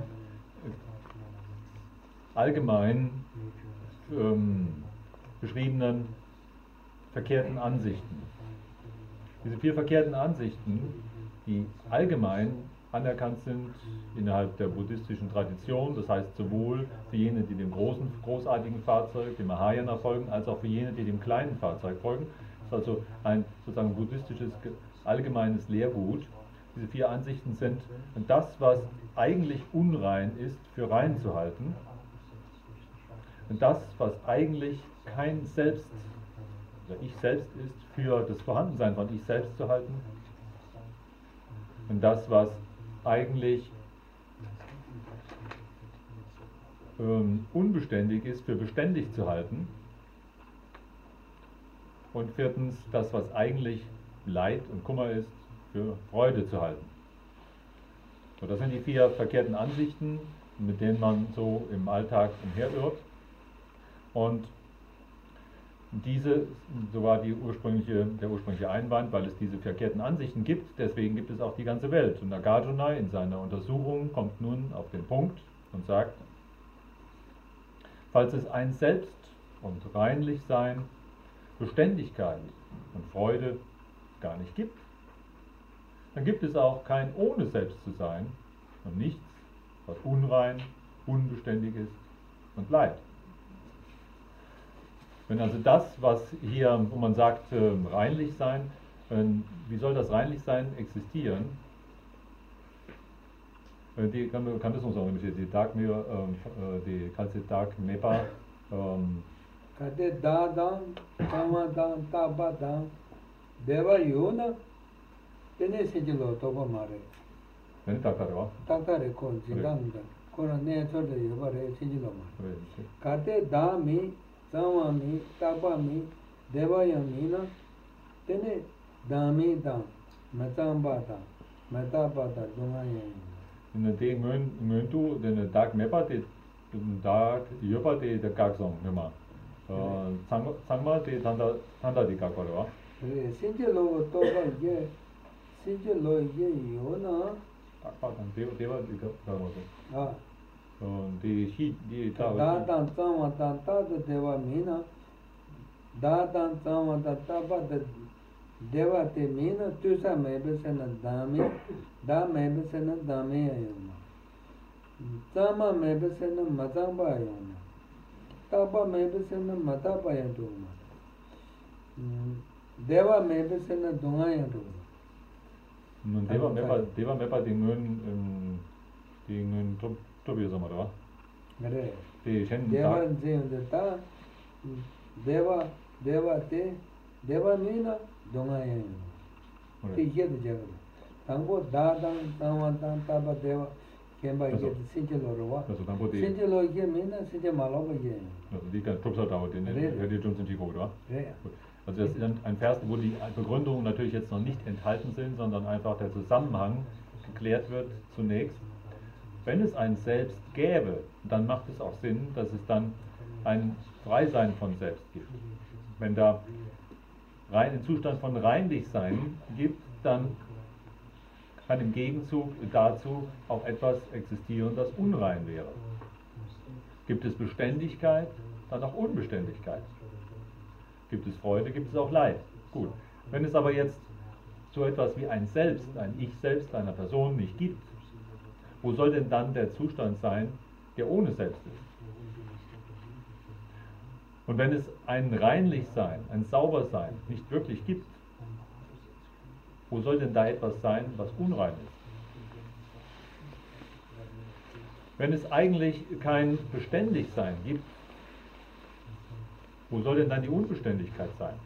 allgemein ähm, beschriebenen verkehrten Ansichten. Diese vier verkehrten Ansichten, die allgemein anerkannt sind innerhalb der buddhistischen Tradition, das heißt sowohl für jene, die dem großen, großartigen Fahrzeug, dem Mahayana folgen, als auch für jene, die dem kleinen Fahrzeug folgen. ist also ein sozusagen buddhistisches allgemeines Lehrgut. Diese vier Ansichten sind das, was eigentlich unrein ist, für rein zu halten. Und das, was eigentlich kein Selbst oder Ich selbst ist, für das Vorhandensein von Ich selbst zu halten. Und das, was eigentlich ähm, unbeständig ist, für beständig zu halten. Und viertens, das, was eigentlich Leid und Kummer ist, für Freude zu halten. So, das sind die vier verkehrten Ansichten, mit denen man so im Alltag umherirrt. Und diese, so war die ursprüngliche, der ursprüngliche Einwand, weil es diese verkehrten Ansichten gibt, deswegen gibt es auch die ganze Welt. Und Nagarjuna in seiner Untersuchung kommt nun auf den Punkt und sagt, falls es ein Selbst und Reinlichsein, Beständigkeit und Freude gar nicht gibt, dann gibt es auch kein ohne Selbst zu sein und nichts, was unrein, unbeständig ist und Leid. Wenn also das, was hier, wo man sagt, äh, reinlich sein, äh, wie soll das reinlich sein existieren? Äh, die kan kan det som sagen, die Tag mir, die kalse Tag Mepa. Kade da da, kama da, taba da, deva yona, tene sejilo toba mare. Wenn da karo. Takare ko jidanga, kora ne chode yobare sejilo mare. Kade da mi Samami, Tabami, Devayamina, Tene Dami Dam, Matambata, Matabata, Dumayam. In den Mön du, den Tag Mepa, den Tag Yopa, den Gagsong, immer. Sangma, den Tanda, die Gagwara. Singelo, Toba, Ye, Singelo, Ye, Yona. Deva, die Gagwara. Ah. Die Hi, die Dadan Samata, Tada Deva Mina, Dadan Samata, Tabata Deva Te Mina, Tusa Mebesena Dami, Da Mebesena Dami Ayona. Sama Mebesena Matamba Ayona. Taba Mebesena Mataba Ayona. Deva Mebesena Dungayana. Deva Mepa, Deva Mepa, die Mön, die Mön Tobi sama ra. Gare. Te shen Deva Zendata, Deva, Deva Te, Deva Mina, Dungayana. Te Yed Jagan. Tango Dadan, Tamatan, Taba Deva, Kemba Yed, Singelo Rova. Singelo Yemina, Sinja Malova Yen. Die kann Trupsa dauert, den hätte ich uns in die Gura. Also das ist ein Vers, wo die Begründungen natürlich jetzt noch nicht enthalten sind, sondern einfach der Zusammenhang geklärt wird zunächst. Wenn es ein Selbst gäbe, dann macht es auch Sinn, dass es dann ein Freisein von Selbst gibt. Wenn da rein, einen Zustand von Reinlichsein gibt, dann kann im Gegenzug dazu auch etwas existieren, das unrein wäre. Gibt es Beständigkeit, dann auch Unbeständigkeit. Gibt es Freude, gibt es auch Leid. Gut. Wenn es aber jetzt so etwas wie ein Selbst, ein Ich selbst einer Person nicht gibt, wo soll denn dann der Zustand sein, der ohne Selbst ist? Und wenn es ein Reinlichsein, ein Saubersein nicht wirklich gibt, wo soll denn da etwas sein, was unrein ist? Wenn es eigentlich kein Beständigsein gibt, wo soll denn dann die Unbeständigkeit sein?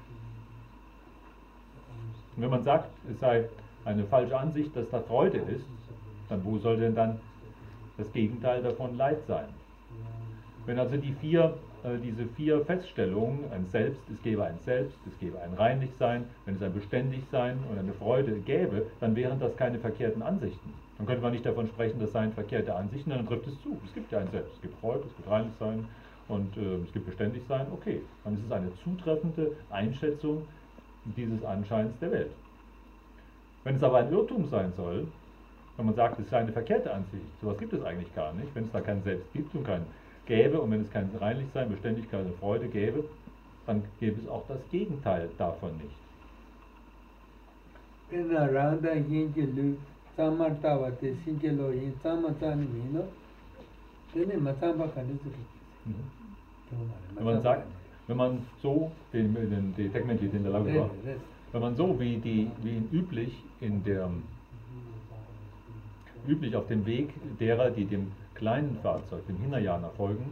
Und wenn man sagt, es sei eine falsche Ansicht, dass da Freude ist, dann wo soll denn dann das Gegenteil davon Leid sein? Wenn also die vier, äh, diese vier Feststellungen, ein Selbst, es gäbe ein Selbst, es gäbe ein Reinlichsein, wenn es ein Beständigsein und eine Freude gäbe, dann wären das keine verkehrten Ansichten. Dann könnte man nicht davon sprechen, das seien verkehrte Ansichten, dann trifft es zu. Es gibt ja ein Selbst, es gibt Freude, es gibt Reinlichsein und äh, es gibt Beständigsein, okay. Dann ist es eine zutreffende Einschätzung dieses Anscheins der Welt. Wenn es aber ein Irrtum sein soll, wenn man sagt, es sei eine verkehrte Ansicht, sowas gibt es eigentlich gar nicht, wenn es da kein Selbst gibt und kein gäbe und wenn es kein Reinlichsein, Beständigkeit und Freude gäbe, dann gäbe es auch das Gegenteil davon nicht. Wenn man sagt, Wenn man so, den, den, die Tegmenti in der Lage wenn man so wie, die, wie üblich, in der, üblich auf dem Weg derer, die dem kleinen Fahrzeug, dem Hinayana folgen,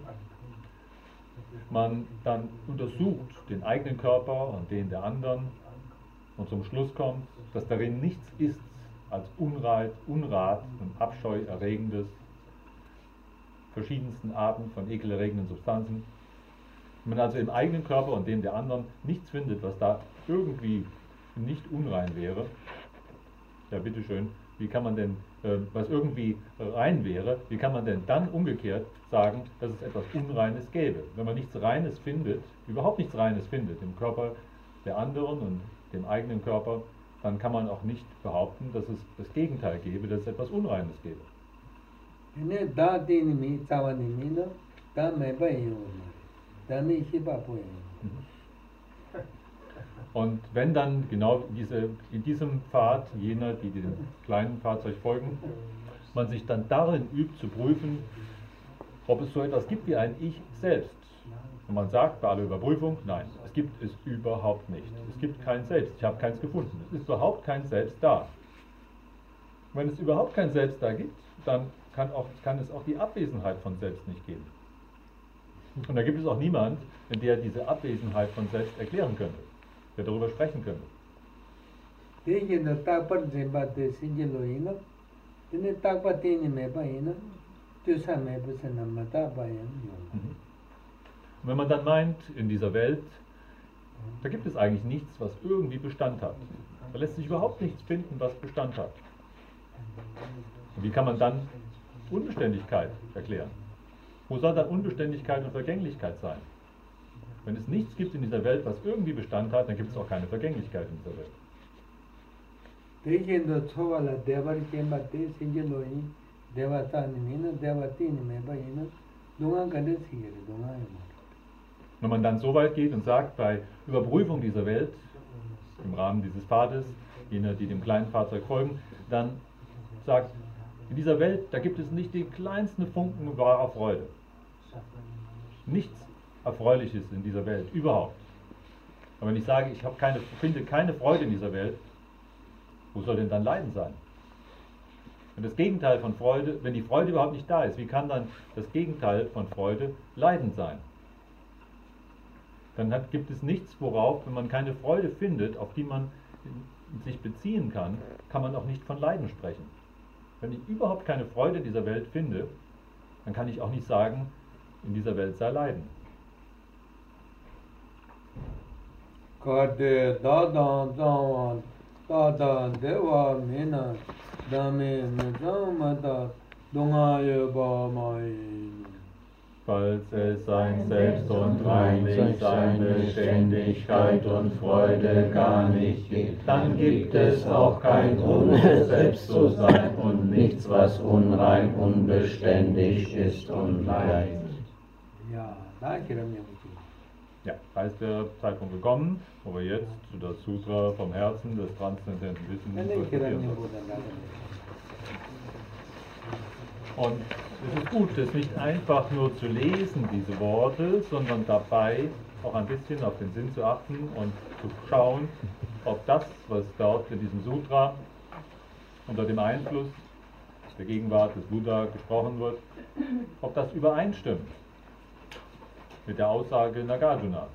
man dann untersucht den eigenen Körper und den der anderen und zum Schluss kommt, dass darin nichts ist als Unrat, Unrat und abscheuerregendes, verschiedensten Arten von ekelerregenden Substanzen. Wenn man also im eigenen Körper und dem der anderen nichts findet, was da irgendwie nicht unrein wäre, ja bitteschön, wie kann man denn, äh, was irgendwie rein wäre, wie kann man denn dann umgekehrt sagen, dass es etwas Unreines gäbe? Wenn man nichts Reines findet, überhaupt nichts Reines findet im Körper der anderen und dem eigenen Körper, dann kann man auch nicht behaupten, dass es das Gegenteil gäbe, dass es etwas Unreines gäbe. Und wenn dann genau diese, in diesem Pfad jener, die dem kleinen Fahrzeug folgen, man sich dann darin übt zu prüfen, ob es so etwas gibt wie ein Ich selbst. Und man sagt bei aller Überprüfung, nein, es gibt es überhaupt nicht. Es gibt kein Selbst, ich habe keins gefunden. Es ist überhaupt kein Selbst da. Wenn es überhaupt kein Selbst da gibt, dann kann, auch, kann es auch die Abwesenheit von Selbst nicht geben. Und da gibt es auch niemand, der diese Abwesenheit von Selbst erklären könnte, der darüber sprechen könnte. Und wenn man dann meint, in dieser Welt, da gibt es eigentlich nichts, was irgendwie Bestand hat. Da lässt sich überhaupt nichts finden, was Bestand hat. Und wie kann man dann Unbeständigkeit erklären? Wo soll dann Unbeständigkeit und Vergänglichkeit sein? Wenn es nichts gibt in dieser Welt, was irgendwie Bestand hat, dann gibt es auch keine Vergänglichkeit in dieser Welt. Wenn man dann so weit geht und sagt, bei Überprüfung dieser Welt, im Rahmen dieses Pfades, jener, die dem kleinen Fahrzeug folgen, dann sagt, in dieser Welt, da gibt es nicht den kleinsten Funken wahrer Freude. Nichts Erfreuliches in dieser Welt, überhaupt. Aber wenn ich sage, ich habe keine, finde keine Freude in dieser Welt, wo soll denn dann Leiden sein? Wenn das Gegenteil von Freude, wenn die Freude überhaupt nicht da ist, wie kann dann das Gegenteil von Freude Leiden sein? Dann hat, gibt es nichts, worauf, wenn man keine Freude findet, auf die man sich beziehen kann, kann man auch nicht von Leiden sprechen. Wenn ich überhaupt keine Freude in dieser Welt finde, dann kann ich auch nicht sagen, in dieser Welt sei Leiden. Kade dada zawan dada dewa mena dame mezamada dungaye ba mai. Falls es sein Selbst und reinlich, seine Beständigkeit und Freude gar nicht gibt, dann gibt es auch kein ohne Selbst zu sein und nichts, was unrein, unbeständig ist und leidet. Ja, danke. Ja, da ist der Zeitpunkt gekommen, wo wir jetzt zu das Sutra vom Herzen des transzendenten Wissens diskutieren. Und es ist gut, es nicht einfach nur zu lesen, diese Worte, sondern dabei auch ein bisschen auf den Sinn zu achten und zu schauen, ob das, was dort in diesem Sutra unter dem Einfluss der Gegenwart des Buddha gesprochen wird, ob das übereinstimmt mit der Aussage Nagarjunas.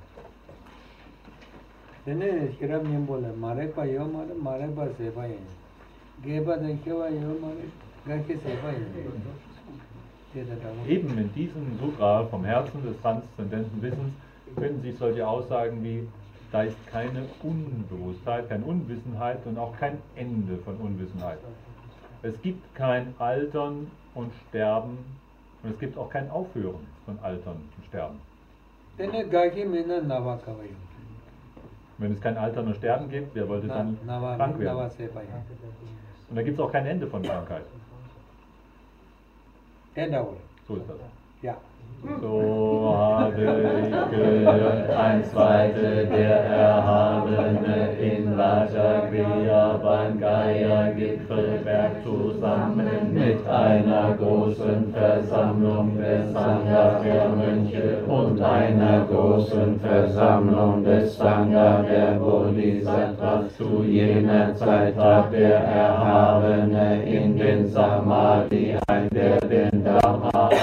Eben in diesem Sutra vom Herzen des transzendenten Wissens finden sich solche Aussagen wie, da ist keine Unbewusstheit, keine Unwissenheit und auch kein Ende von Unwissenheit. Es gibt kein Altern und Sterben und es gibt auch kein Aufhören von Altern und Sterben. Wenn es kein Altern und Sterben gibt, wer wollte dann krank werden? Und da gibt es auch kein Ende von Krankheit. So ist das. Ja. So habe ich gehört, ein Zweite der Erhabene in Vajragriya beim Gaya-Gipfelberg zusammen mit einer großen Versammlung des Sangha der Mönche und einer großen Versammlung des Sangha der Bodhisattvas. Zu jener Zeit trat der Erhabene in den Samadhi ein, der den Dharma